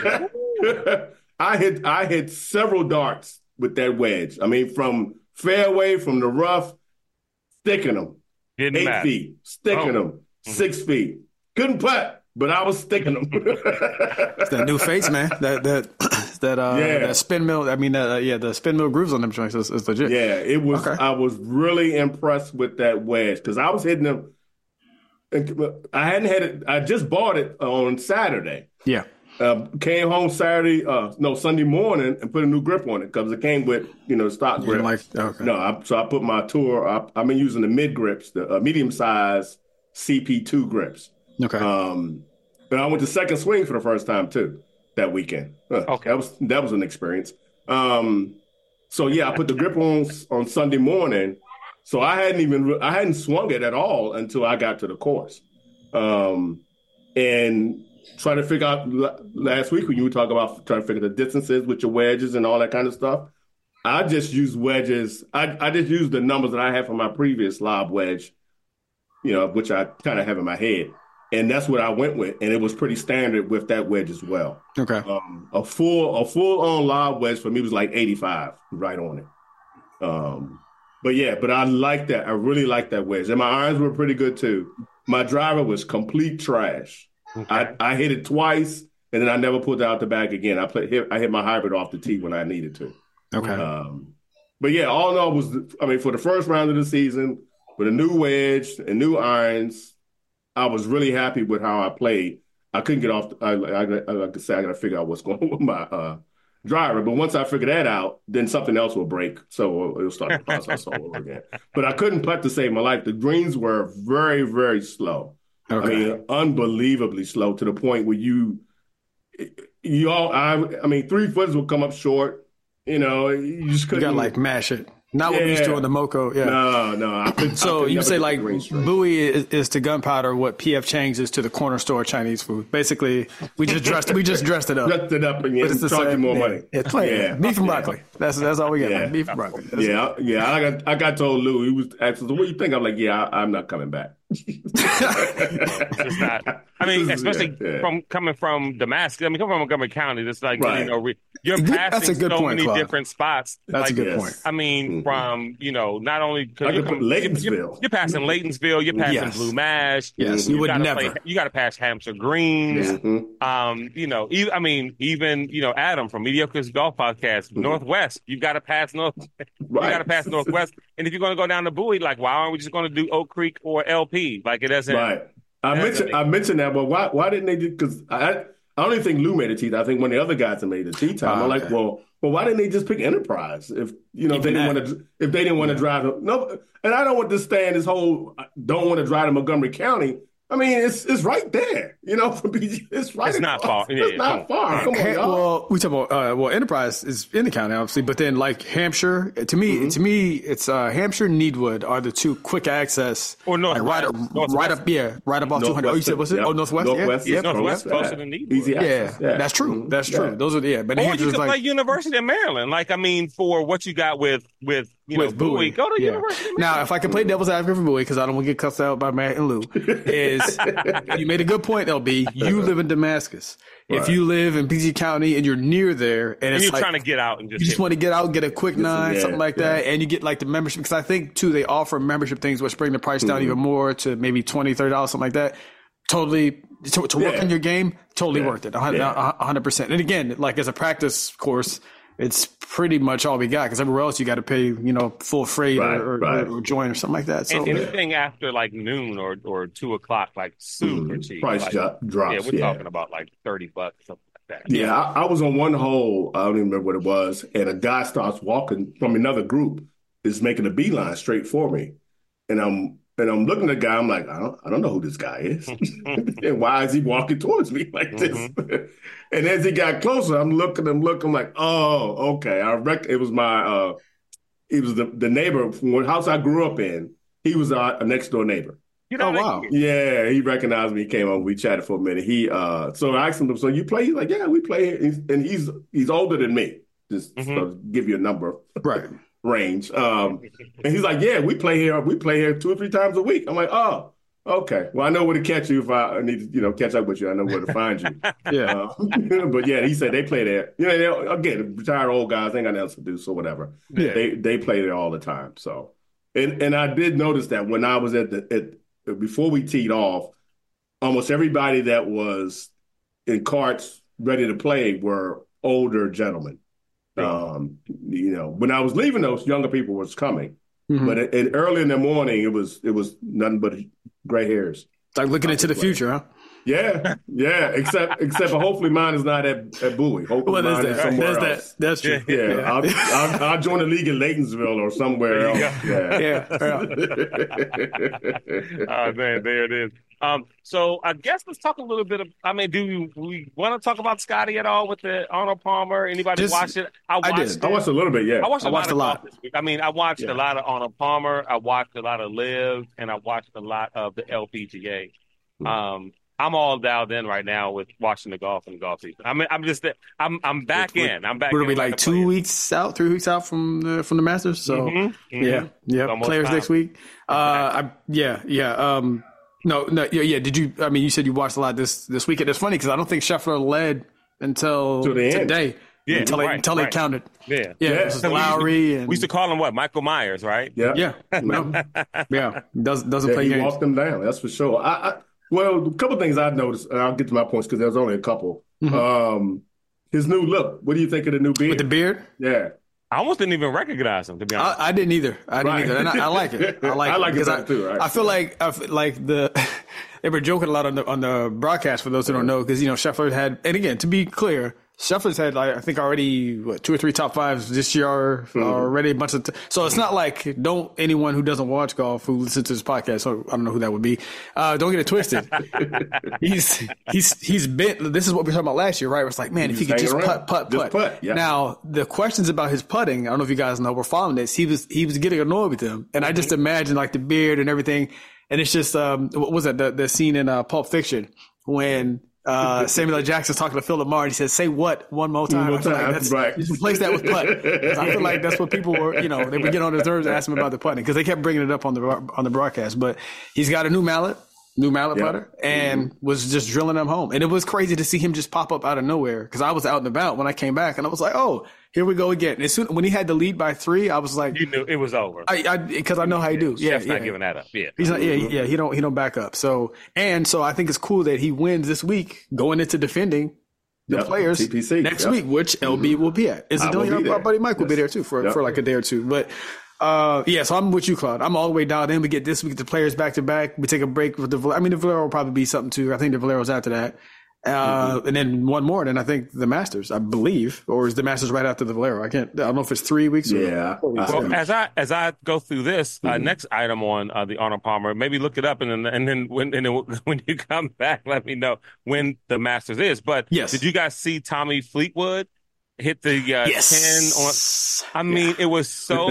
I hit I hit several darts with that wedge. I mean, from fairway, from the rough, sticking them. Didn't Eight matter. feet, sticking Oh. them. Six feet. Couldn't putt, but I was sticking them. It's that new face, man. That that that uh Yeah. that spin mill. I mean, uh, yeah, the spin mill grooves on them joints is, is legit. Yeah, it was. Okay. I was really impressed with that wedge because I was hitting them. I hadn't had it. I just bought it on Saturday. Yeah. Uh, came home Saturday, uh, no Sunday morning, and put a new grip on it because it came with you know stock You grip. like okay. No, I, so I put my tour. I, I've been using the mid grips, the uh, medium size C P two grips. Okay. Um, and I went to second swing for the first time too that weekend. Uh, Okay. that was that was an experience. Um, so yeah, I put the grip on on Sunday morning. So I hadn't even I hadn't swung it at all until I got to the course, um, and trying to figure out l- last week when you were talking about trying to figure the distances with your wedges and all that kind of stuff. I just used wedges. I I just used the numbers that I had from my previous lob wedge, you know, which I kind of have in my head. And that's what I went with, and it was pretty standard with that wedge as well. Okay. Um, a full a full on lob wedge for me was like eighty-five, right on it. Um, but yeah, but I like that. I really like that wedge, and my irons were pretty good too. My driver was complete trash. I, I hit it twice, and then I never pulled it out the bag again. I played hit I hit my hybrid off the tee when I needed to. Okay. Um, but yeah, all in all was I mean for the first round of the season with a new wedge and new irons. I was really happy with how I played. I couldn't get off. I, I, I like I said, I got to figure out what's going on with my uh, driver. But once I figure that out, then something else will break. So it'll start the process all over again. But I couldn't putt to save my life. The greens were very, very slow. Okay. I mean, unbelievably slow to the point where you, you all, I, I mean, three footers will come up short. You know, you just couldn't. You got to like mash it. Not what we used to on the Moco, yeah. No, no. I could, so I could you say like Bowie is, is to gunpowder what P F Chang's is to the corner store Chinese food. Basically, we just dressed we just dressed it up. Dressed it up and yeah, charge you more yeah. money. Yeah, plain. Yeah. Beef and broccoli. That's that's all we got. Yeah. Beef and broccoli. That's yeah, it. yeah. I got I got told Lou, he was asking, so what do you think? I'm like, yeah, I, I'm not coming back. It's not. I mean, especially yeah, yeah. from coming from Damascus. I mean, coming from Montgomery County, it's like right. you know, you're passing so point, many Claude. different spots. That's like, a good yes. point. I mean, mm-hmm. from you know, not only I you're, put Laytonsville. You're, you're passing Laytonsville, you're passing yes. Blue Mash. Yes, you, you would gotta never. Play, you got to pass Hampshire Greens. Mm-hmm. Um, you know, even, I mean, even you know, Adam from Mediocre's Golf Podcast, mm-hmm. Northwest. You've got to pass North. Right. You got to pass Northwest. And if you're going to go down to Bowie, like, why aren't we just going to do Oak Creek or L P? Like, it doesn't. Right. I mentioned I mentioned that, but why why didn't they do? Because I I don't even think Lou made a tee. I think one of the other guys that made the tee time. Oh, I'm okay. like, well, well, why didn't they just pick Enterprise? If you know, if they didn't want to, if they didn't want to drive no, and I don't understand this whole don't want to drive to Montgomery County. I mean, it's it's right there, you know. For B G, it's right. It's not across. far. Yeah, it's yeah, not come far. Come on, y'all. Well, we talk about uh, well, Enterprise is in the county, obviously, but then like Hampshire, to me, Mm-hmm. to me, it's uh, Hampshire and Needwood are the two quick access. Or North, like right, up, right up, yeah, right above two hundred. Oh, you said what's it? Yep. Oh, Northwest, Northwest, yeah, yeah, Northwest, yeah. closer than Needwood. Easy access. Yeah, Yeah, that's true. Mm-hmm. That's true. Yeah. Those are yeah, but Or you Hampshire's could like play University of Maryland. Like, I mean, for what you got with with you with know Bowie. Bowie, go to Yeah. University of Maryland. Now, if I can play devil's advocate for Bowie, because I don't want to get cussed out by Matt and Lou, is you made a good point, L B. You live in Damascus. If Right. you live in P G County and you're near there, and, and it's you're like, trying to get out and just you just hit. want to get out and get a quick nine, yeah, something like that, yeah. and you get like the membership, because I think too they offer membership things which bring the price down Mm-hmm. even more to maybe twenty dollars, thirty dollars, something like that. Totally to, to work Yeah. on your game, totally Yeah. worth it, one Yeah. hundred percent. And again, like as a practice course, it's pretty much all we got, because everywhere else you got to pay, you know, full freight Right, or, or, right. or join or something like that. So And anything after like noon or, or two o'clock, like super cheap. Price like, jo- drops. Yeah, we're yeah. talking about like thirty bucks, something like that. Yeah, I, I was on one hole. I don't even remember what it was, and a guy starts walking from another group, is making a beeline straight for me, and I'm and I'm looking at the guy. I'm like, I don't, I don't know who this guy is, and why is he walking towards me like this? Mm-hmm. And as he got closer, I'm looking, I'm looking, I'm like, oh, okay. I rec- it was my, uh, it was the the neighbor from the house I grew up in. He was our, a next door neighbor. You know, Oh, wow. like, Yeah, he recognized me. He came over. We chatted for a minute. He uh, so I asked him, "So you play?" He's like, "Yeah, we play." He's, and he's he's older than me. Just Mhm. to give you a number right. range. Um, and he's like, "Yeah, we play here. We play here two or three times a week." I'm like, "Oh, okay. Well, I know where to catch you if I need to, you know, catch up with you. I know where to find you." Yeah. Uh, but yeah, he said they play there. You know, they, again, retired old guys ain't got nothing else to do, so whatever. Yeah. They they play there all the time. So, and and I did notice that when I was at the at before we teed off, almost everybody that was in carts ready to play were older gentlemen. Um, you know, when I was leaving, those younger people was coming, Mhm. but it, it, early in the morning, it was it was nothing but gray hairs. It's like looking into the future, huh? Yeah, yeah. Except except for hopefully mine is not at, at Bowie. Hopefully Well, mine there's is that. somewhere There's else. that. That's true. Yeah, I'll, I'll, I'll join the league in Laytonsville or somewhere else. Yeah. Yeah. yeah. Oh man, there it is. Um, so I guess let's talk a little bit of. I mean, do we, we want to talk about Scotty at all with the Arnold Palmer? Anybody Just- watch it? I watched. I did. it. I watched a little bit. Yeah, I watched a I watched lot of a lot. golf this week. I mean, I watched Yeah. a lot of Arnold Palmer. I watched a lot of Liv, and I watched a lot of the L P G A. Hmm. Um, I'm all dialed in right now with watching the golf and the golf season. I mean, I'm just, I'm, I'm back in. I'm back. What are in we like like a two player. weeks out, three weeks out from the from the Masters? So Mhm, mhm. yeah, yeah. Almost Players time. next week. Uh, I, yeah, yeah. Um, no, no, yeah, yeah. Did you? I mean, you said you watched a lot this this weekend. It's funny because I don't think Scheffler led until Till the end. today. Yeah, until they right, until right. they counted. Yeah. Yeah, Yeah. it was So we used to- Lowry and We used to call him what? Michael Myers, right? yeah, yeah, no, yeah. Doesn't doesn't Yeah, play he games. walked them down. That's for sure. I, I well, a couple things I noticed, and I'll get to my points because there's only a couple. Mhm. Um, his new look. What do you think of the new beard? With the beard. Yeah, I almost didn't even recognize him, to be honest. I, I didn't either. I didn't Right. either, and I, I like it. I like I it like it because better too, right? I feel like I feel like the they were joking a lot on the on the broadcast for those who don't know, because you know Scheffler had, and again, to be clear, Scheffler's had like I think already what, two or three top fives this year mm-hmm. already, a bunch of t- so it's not like, don't anyone who doesn't watch golf who listens to this podcast, so I don't know who that would be, uh, don't get it twisted. he's he's he's been, this is what we were talking about last year, right? It's like, man, if he could just around. putt putt just putt. putt yeah. Now the questions about his putting, I don't know if you guys know, we're following this. He was he was getting annoyed with him, and I just imagine like the beard and everything, and it's just um what was that the the scene in uh, Pulp Fiction when Uh, Samuel L. Jackson's talking to Phil Lamar, and he says, "Say what one more time?" One more time. Like that's, right. Just replace that with putt. I feel like that's what people were, you know, they would get on his nerves and ask him about the putting because they kept bringing it up on the on the broadcast. But he's got a new mallet, new mallet yep. putter, and mm-hmm. was just drilling them home. And it was crazy to see him just pop up out of nowhere because I was out and about when I came back, and I was like, "Oh, here we go again." And as soon when he had the lead by three, I was like, "You knew it was over." I because I, I know how you do. Yeah, Chef's yeah. not giving that up. Yeah, he's not. Yeah, yeah. He don't. He don't back up. So and so, I think it's cool that he wins this week, going into defending the yep. players T P C. next yep. week, which L B will be at. Is it doing? Our buddy Mike will yes. be there too for yep. for like a day or two, but. Uh, yeah, so I'm with you, Claude. I'm all the way dialed in. We get this week the players back to back. We take a break with the. I mean, the Valero will probably be something too. I think the Valero's after that, uh, mm-hmm. and then one more. And then I think the Masters, I believe, or is the Masters right after the Valero? I can't. I don't know if it's three weeks. Or yeah. Four weeks. Well, as I as I go through this uh, mm-hmm. next item on uh, the Arnold Palmer, maybe look it up, and then and then when and then when you come back, let me know when the Masters is. But yes. Did you guys see Tommy Fleetwood hit the uh, yes. ten on? I mean, yeah. It was so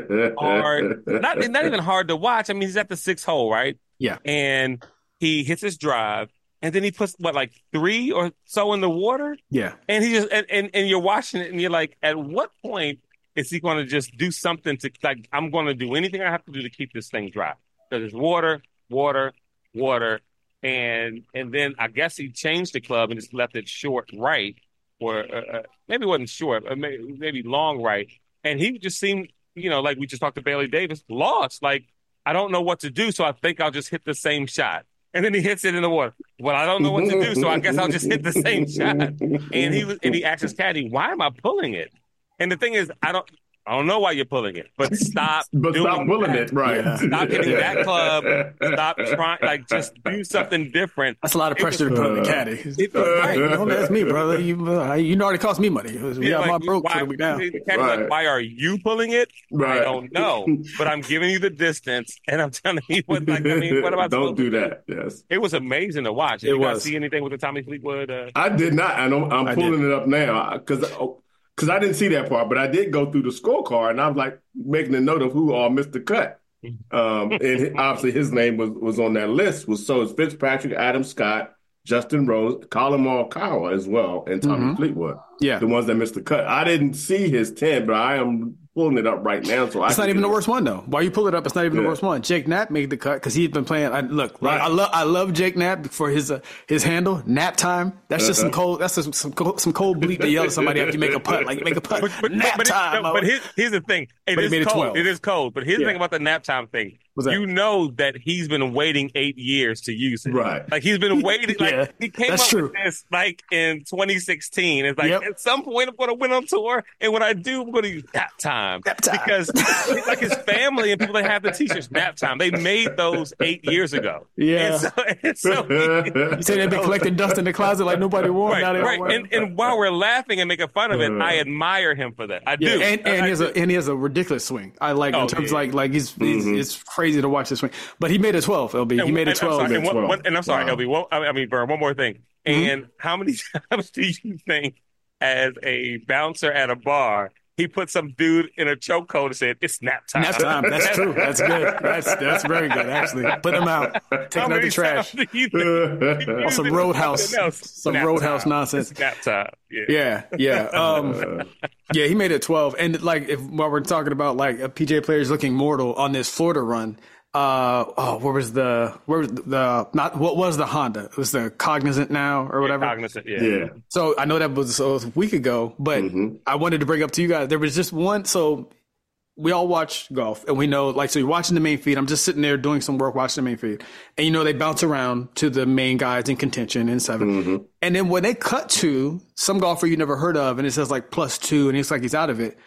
hard. Not not even hard to watch. I mean, he's at the sixth hole, right? Yeah. And he hits his drive, and then he puts what, like three or so in the water? Yeah. And he just and, and, and you're watching it, and you're like, at what point is he going to just do something to, like, I'm going to do anything I have to do to keep this thing dry? Because it's water, water, water, and and then I guess he changed the club and just left it short right. Or uh, maybe it wasn't short, or maybe, maybe long right. And he just seemed, you know, like we just talked to Bailey Davis, lost. Like, I don't know what to do, so I think I'll just hit the same shot. And then he hits it in the water. Well, I don't know what to do, so I guess I'll just hit the same shot. And he was, and he asked his caddy, "Why am I pulling it?" And the thing is, I don't. I don't know why you're pulling it, but stop but doing stop pulling that. it, right? Yeah. Stop hitting yeah. that club. Stop trying, like, just do something different. That's a lot of pressure was, to put on the caddy. It, right, don't ask me, brother. You, uh, you know, it cost me money. We yeah, got like, my broke why, for the week now. The caddy's right. like, why are you pulling it? Right. I don't know, but I'm giving you the distance, and I'm telling you what. Like, I mean, what about don't do that? Yes, it was amazing to watch. Did it you was. guys see anything with the Tommy Fleetwood? Uh... I did not. I know I'm I pulling did. it up now because. Because I didn't see that part, but I did go through the scorecard, and I was like making a note of who all missed the cut. Um, and obviously his name was, was on that list. Was so it's Fitzpatrick, Adam Scott, Justin Rose, Colin Morikawa as well, and Tommy mm-hmm. Fleetwood. Yeah, the ones that missed the cut. I didn't see his ten, but I am pulling it up right now. So it's I not even the worst one though. While you pull it up, it's not even yeah. the worst one. Jake Knapp made the cut because he's been playing. I, look, right. like, I love I love Jake Knapp for his uh, his handle nap time. That's just uh-huh. some cold. That's just some cold, some cold bleep to yell at somebody after you make a putt. Like you make a putt, but, but, nap but, time. It, no, but here's, here's the thing. It but is cold. It is cold. But here's yeah. the thing about the nap time thing. You know that he's been waiting eight years to use it. Right. Like he's been waiting. Like yeah, he came that's up true. with this like in twenty sixteen. It's like yep. at some point I'm going to win on tour, and when I do, I'm going to use nap time. Nap time. Because like his family and people that have the t-shirts, nap time. They made those eight years ago. Yeah. And so, and so he, you say they've been collecting dust in the closet like nobody wore. Right. Now they right. And, and while we're laughing and making fun of it, uh, I admire him for that. I yeah. do. And, and I, he has I a and he has a ridiculous swing. I like oh, in terms yeah. like like he's, mm-hmm. he's it's crazy to watch this swing. But he made a twelve, L B. He and, made a and twelve. I'm sorry, and, one, one, and I'm sorry, wow. L B. One, I mean, Vern, one more thing. Mm-hmm. And how many times do you think, as a bouncer at a bar, he put some dude in a chokehold and said, "It's nap time"? Nap time. That's true. That's good. That's that's very good, actually. Put him out. Take him out the trash. On some Roadhouse. Some nap Roadhouse time. nonsense. It's nap time. Yeah. Yeah. Yeah. Um, yeah. He made it twelve. And like, if while we're talking about like a P G A players looking mortal on this Florida run. Uh oh, where was the where was the not what was the Honda? It was the Cognizant now or whatever. Yeah, Cognizant, yeah. yeah. So I know that was, so it was a week ago, but mm-hmm. I wanted to bring up to you guys. There was just one. So we all watch golf, and we know, like, so you're watching the main feed. I'm just sitting there doing some work, watching the main feed, and you know they bounce around to the main guys in contention in seven, mm-hmm. and then when they cut to some golfer you never heard of, and it says like plus two, and it's like he's out of it.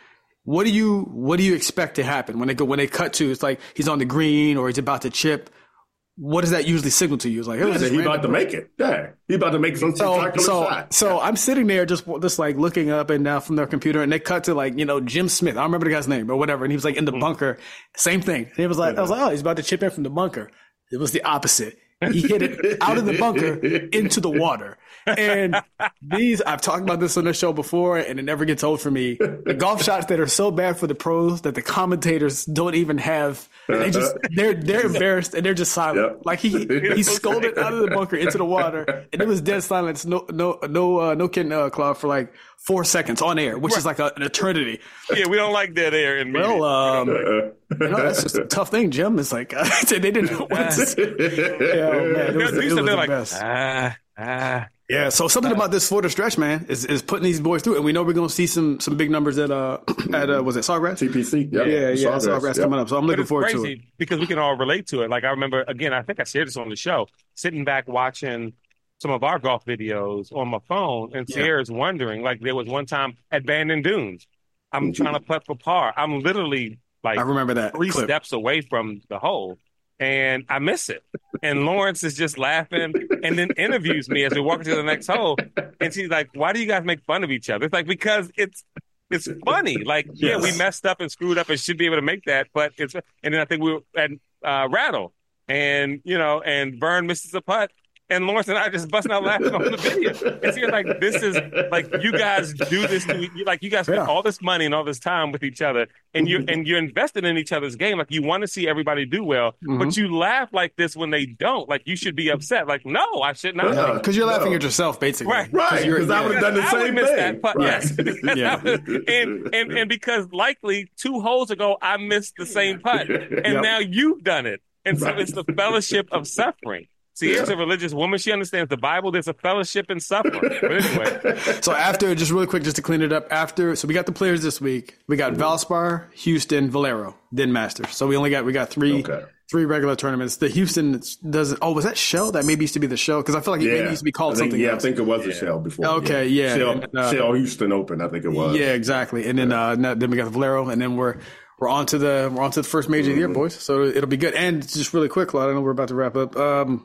what do you what do you expect to happen when they go when they cut to? It's like he's on the green or he's about to chip. What does that usually signal to you? It's like, hey, yeah, he's about to make it. Yeah, he's about to make some so, spectacular so, shot. So yeah. I'm sitting there just just like looking up and down from their computer, and they cut to like you know Jim Smith. I don't remember the guy's name or whatever, and he was like in the bunker. Same thing. He was like, I was like, oh, he's about to chip in from the bunker. It was the opposite. He hit it out of the bunker into the water. And these, I've talked about this on the show before, and it never gets old for me. The golf shots that are so bad for the pros that the commentators don't even have. They just they're they're embarrassed and they're just silent. Yep. Like he he scolded out of the bunker into the water, and it was dead silence. No no no uh, no kidding, uh, Claude, for like four seconds on air, which right. is like a, an eternity. Yeah, we don't like dead air in media. Well, um, you know, that's just a tough thing, Jim. It's like uh, they didn't know what to say. Yeah, oh, man, it was, it was the like, best. Ah, ah. Yeah, so something about this Florida stretch, man, is, is putting these boys through, and we know we're going to see some some big numbers at uh at uh, was it Sawgrass? T P C, yeah, yeah, yeah Sawgrass, Sawgrass yep. coming up. So I'm looking forward crazy to it because we can all relate to it. Like I remember, again, I think I shared this on the show, sitting back watching some of our golf videos on my phone, and Sierra's yeah. wondering. Like there was one time at Bandon Dunes, I'm mm-hmm. trying to putt for par. I'm literally like I remember that three clip. steps away from the hole. And I miss it. And Lawrence is just laughing and then interviews me as we walk into the next hole. And she's like, why do you guys make fun of each other? It's like, because it's it's funny. Like, yes. yeah, we messed up and screwed up and should be able to make that. But it's, and then I think we were at uh, Rattle and, you know, and Vern misses a putt. And Lawrence and I just busting out laughing on the video. And so like, this is like, you guys do this to you. Like, you guys spend yeah. all this money and all this time with each other, and you're and you're invested in each other's game. Like, you want to see everybody do well, mm-hmm. but you laugh like this when they don't. Like, you should be upset. Like, no, I should not. No, because you're laughing no. at yourself, basically. Right, right. Because I would have done the same thing. That putt. Right. Yes. yeah. and and and because likely two holes ago I missed the same putt, and yep. now you've done it, and so right. it's the fellowship of suffering. Sierra's yeah. a religious woman. She understands the Bible. There's a fellowship in suffering. But anyway. So after, just really quick, just to clean it up, after, so we got the players this week. We got mm-hmm. Valspar, Houston, Valero, then Masters. So we only got, we got three, okay. three regular tournaments. The Houston doesn't, oh, was that Shell? That maybe used to be the Shell? Because I feel like it yeah. maybe used to be called think, something yeah, else. I think it was the yeah. Shell before. Okay, yeah. Shell, and, uh, Shell Houston Open, I think it was. Yeah, exactly. And then, yeah. uh, then we got the Valero, and then we're, we're on to the, we're on to the first major mm-hmm. of the year, boys. So it'll be good. And just really quick, Claude, I know we're about to wrap up. Um,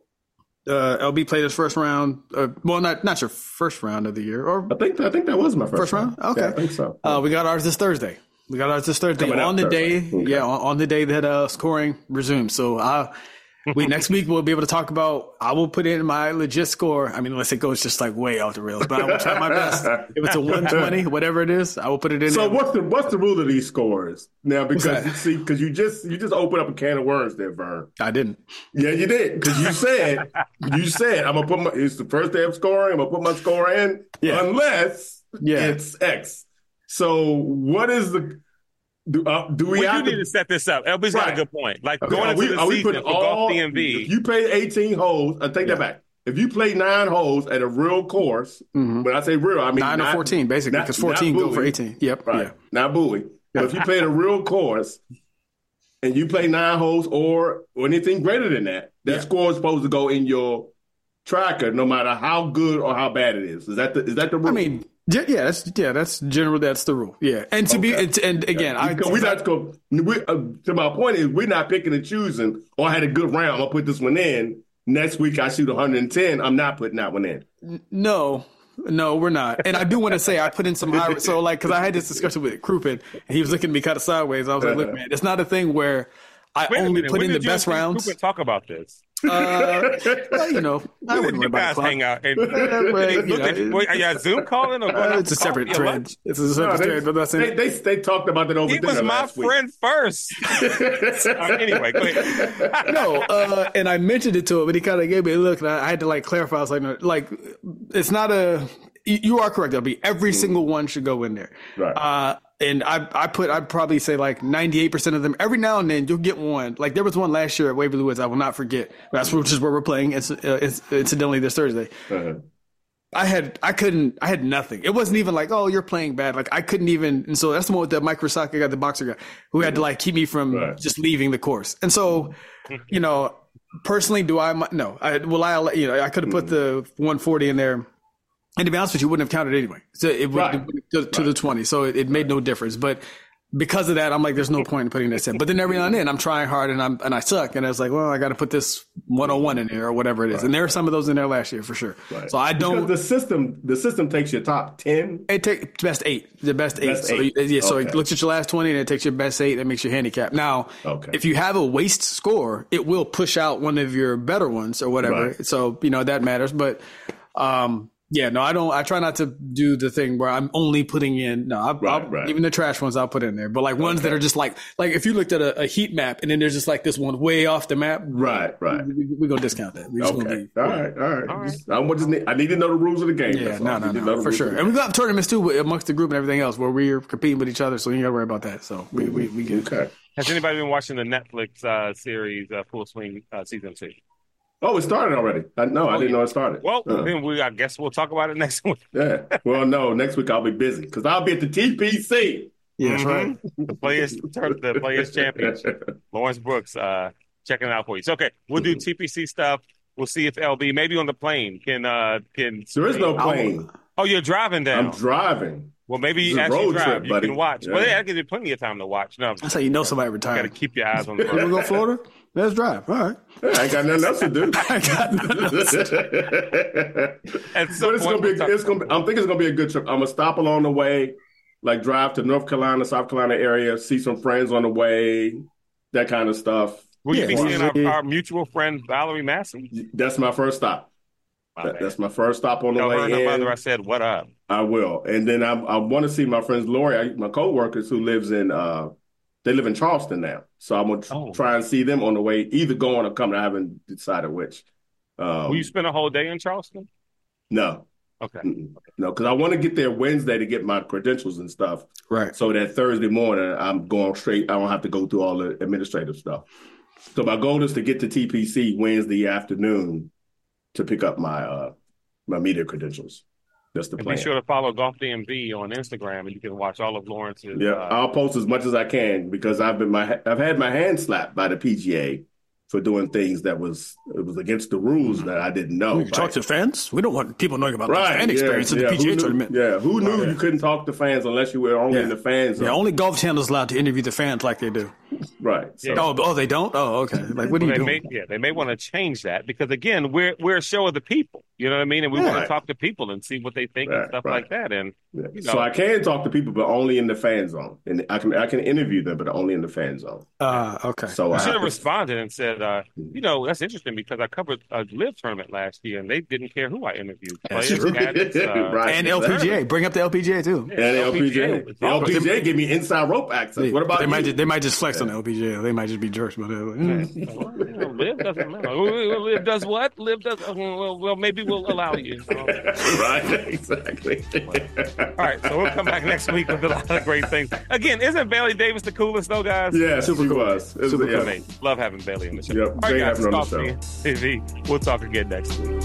Uh, L B played his first round. Uh, well, not not your first round of the year, or I think I think that was my first, first round. round. Okay, yeah, I think so. Uh, we got ours this Thursday. We got ours this Thursday Coming on the Thursday. day. Okay. Yeah, on, on the day that uh, scoring resumes. So uh, we next week we'll be able to talk about. I will put in my legit score. I mean, unless it goes just like way off the rails, but I will try my best. If it's a one twenty, whatever it is, I will put it in. So there. what's the what's the rule of these scores now? Because you see, because you just you just opened up a can of worms there, Vern. I didn't. Yeah, you did, because you said you said I'm gonna put my. It's the first day of scoring. I'm gonna put my score in yeah. unless yeah. it's X. So what is the Do, uh, do we, we have do to, need to set this up. L B's right. got a good point. Like okay. going are into we, the are season we for all, golf D M V. If you play eighteen holes, I take yeah. that back. If you play nine holes at a real course, mm-hmm. when I say real, I mean nine not, or fourteen, basically, because fourteen go for eighteen. Yep, right. Yeah. Not Bowie. But if you play at a real course and you play nine holes or, or anything greater than that, that yeah. score is supposed to go in your tracker, no matter how good or how bad it is. Is that the is that the rule? I mean. Yeah, that's yeah, that's generally that's the rule. Yeah, and to okay. be it's, and again, yeah. I we not go. We, uh, to my point is, we're not picking and choosing. Oh, I had a good round. I'll put this one in. Next week I shoot one hundred ten. I'm not putting that one in. No, no, we're not. And I do want to say I put in some high. So like, because I had this discussion with Crouppen, and he was looking at me kind of sideways. I was like, look, man, it's not a thing where I Wait only put in the best rounds. Crouppen talk about this. Uh, well, you know, I wouldn't you guys hang out. And, uh, but, you know, at, wait, are you Zoom calling or uh, it's a separate trend. It's a separate no, trend. But that's they, they they talked about that over he dinner was my friend week. first. uh, anyway, go ahead. no, uh, and I mentioned it to him, and he kind of gave me a look, and I, I had to like clarify. I was like, no, like, it's not a. You are correct, L B. Every mm. single one should go in there. Right. Uh, and I, I put, I'd probably say like ninety-eight percent of them. Every now and then you'll get one. Like there was one last year at Waverly Woods. I will not forget. That's which is where we're playing. It's, uh, it's incidentally this Thursday. Uh-huh. I had, I couldn't, I had nothing. It wasn't even like, oh, you're playing bad. Like I couldn't even. And so that's the one with the Mike Rosaka guy, the boxer guy, who had to like keep me from right. just leaving the course. And so, you know, personally, do I? No. I, will I? You know, I could have put the one forty in there. And to be honest with you, it wouldn't have counted anyway. So it would Right. to, to Right. the twenty. So it, it made no difference. But because of that, I'm like, there's no point in putting this in. But then every now and then I'm trying hard and I'm and I suck. And I was like, well, I got to put this one oh one in there or whatever it is. Right. And there are some of those in there last year for sure. Right. So I don't. Because the system, the system takes your top ten. It takes best eight, the best eight. Best so eight. yeah, so Okay. it looks at your last twenty and it takes your best eight and makes your handicap. Now, Okay. if you have a waist score, it will push out one of your better ones or whatever. Right. So you know that matters. But um, yeah, no, I don't. I try not to do the thing where I'm only putting in. No, I, Right, I'll, right. even the trash ones I'll put in there. But like ones Okay. that are just like like if you looked at a, a heat map and then there's just like this one way off the map, Right, right. we, we're gonna discount that. We're just gonna Okay. leave. All right, all right. All right. Just- I want just need, I need to know the rules of the game. Yeah, That's all. no, I no, need to know no, the for rules sure. of the And we game. got tournaments too amongst the group and everything else where we're competing with each other, so you ain't got to worry about that. So we we, we good. Okay. Has anybody been watching the Netflix uh, series uh, Full Swing uh, season two? Oh, it started already. I, no, I didn't know it started. Well, Uh, then we I guess we'll talk about it next week. yeah. Well, no, next week I'll be busy because I'll be at the T P C. Yeah, that's right. The players, the players championship. Lawrence Brooks, uh, checking it out for you. So okay, we'll do T P C stuff. We'll see if L B maybe on the plane can uh can. There is no plane. Oh, you're driving down. I'm driving. Well, maybe It's a as you road drive, trip, you buddy. can watch. Yeah. Well, yeah, that gives you plenty of time to watch. No, That's how you know somebody got to retired. keep your eyes on the You want to road. go Florida? Let's drive. All right. Yeah, I ain't got nothing else to do. I got nothing else to do. At some But it's point, gonna be. we'll talk- It's gonna. Be, I'm thinking it's gonna be a good trip. I'm gonna stop along the way, like drive to North Carolina, South Carolina area, see some friends on the way, that kind of stuff. Will you Yeah, be well, seeing our, yeah. our mutual friend Valerie Massey? That's my first stop. My That- man. that's my first stop on the Tell her and her way mother in. I said, "What up?" I will, and then I, I want to see my friends Lori, I, my coworkers who lives in. Uh, they live in Charleston now, so I'm gonna tr- Oh. try and see them on the way, either going or coming. I haven't decided which. Um, Will you spend a whole day in Charleston? no, Okay. Mm-mm. no, because I want to get there Wednesday to get my credentials and stuff. Right. So that Thursday morning, I'm going straight. I don't have to go through all the administrative stuff. So my goal is to get to T P C Wednesday afternoon to pick up my uh, my media credentials. That's the And plan. be sure to follow Golf D M V on Instagram, and you can watch all of Lawrence's. Yeah, uh, I'll post as much as I can because I've been my I've had my hand slapped by the P G A for doing things that was it was against the rules that I didn't know. You can talk to fans. We don't want people knowing about right, the fan yeah, experience in yeah. the P G A Who knew- tournament. Yeah, who knew Yeah. you couldn't talk to fans unless you were only Yeah. in the fans zone? Yeah, only Golf Channel is allowed to interview the fans like they do. Right. So, Yeah. Oh, oh, they don't? Oh, okay. Like, what are you they doing? may, yeah, they may want to change that because again, we're we're a show of the people. You know what I mean? And we want Right. to talk to people and see what they think and Right, stuff right. like that. And yeah. you know, So I can talk to people, but only in the fan zone, and I can I can interview them, but only in the fan zone. Uh, okay. So I I should have have to- responded and said, uh, you know, that's interesting because I covered a live tournament last year and they didn't care who I interviewed. That's Players, true. caddies, uh, Right. And L P G A. Bring up the L P G A, too. And L P G A. was L P G A awesome. gave me inside rope access. What about they you? might just, they might just flex on the L P G A. They might just be jerks, but uh, mm. Well, you know, live doesn't matter. Live does what? Live does. uh, Well, well, maybe we'll allow you. So, Right, exactly. all right, so we'll come back next week with a lot of great things. Again, isn't Bailey Davis the coolest, though, guys? Yeah, Super she cool. was. It was Super yeah. Amazing. Love having Bailey on the show. Yep, All right, great guys, having her on it's the Golf T V. We'll talk again next week.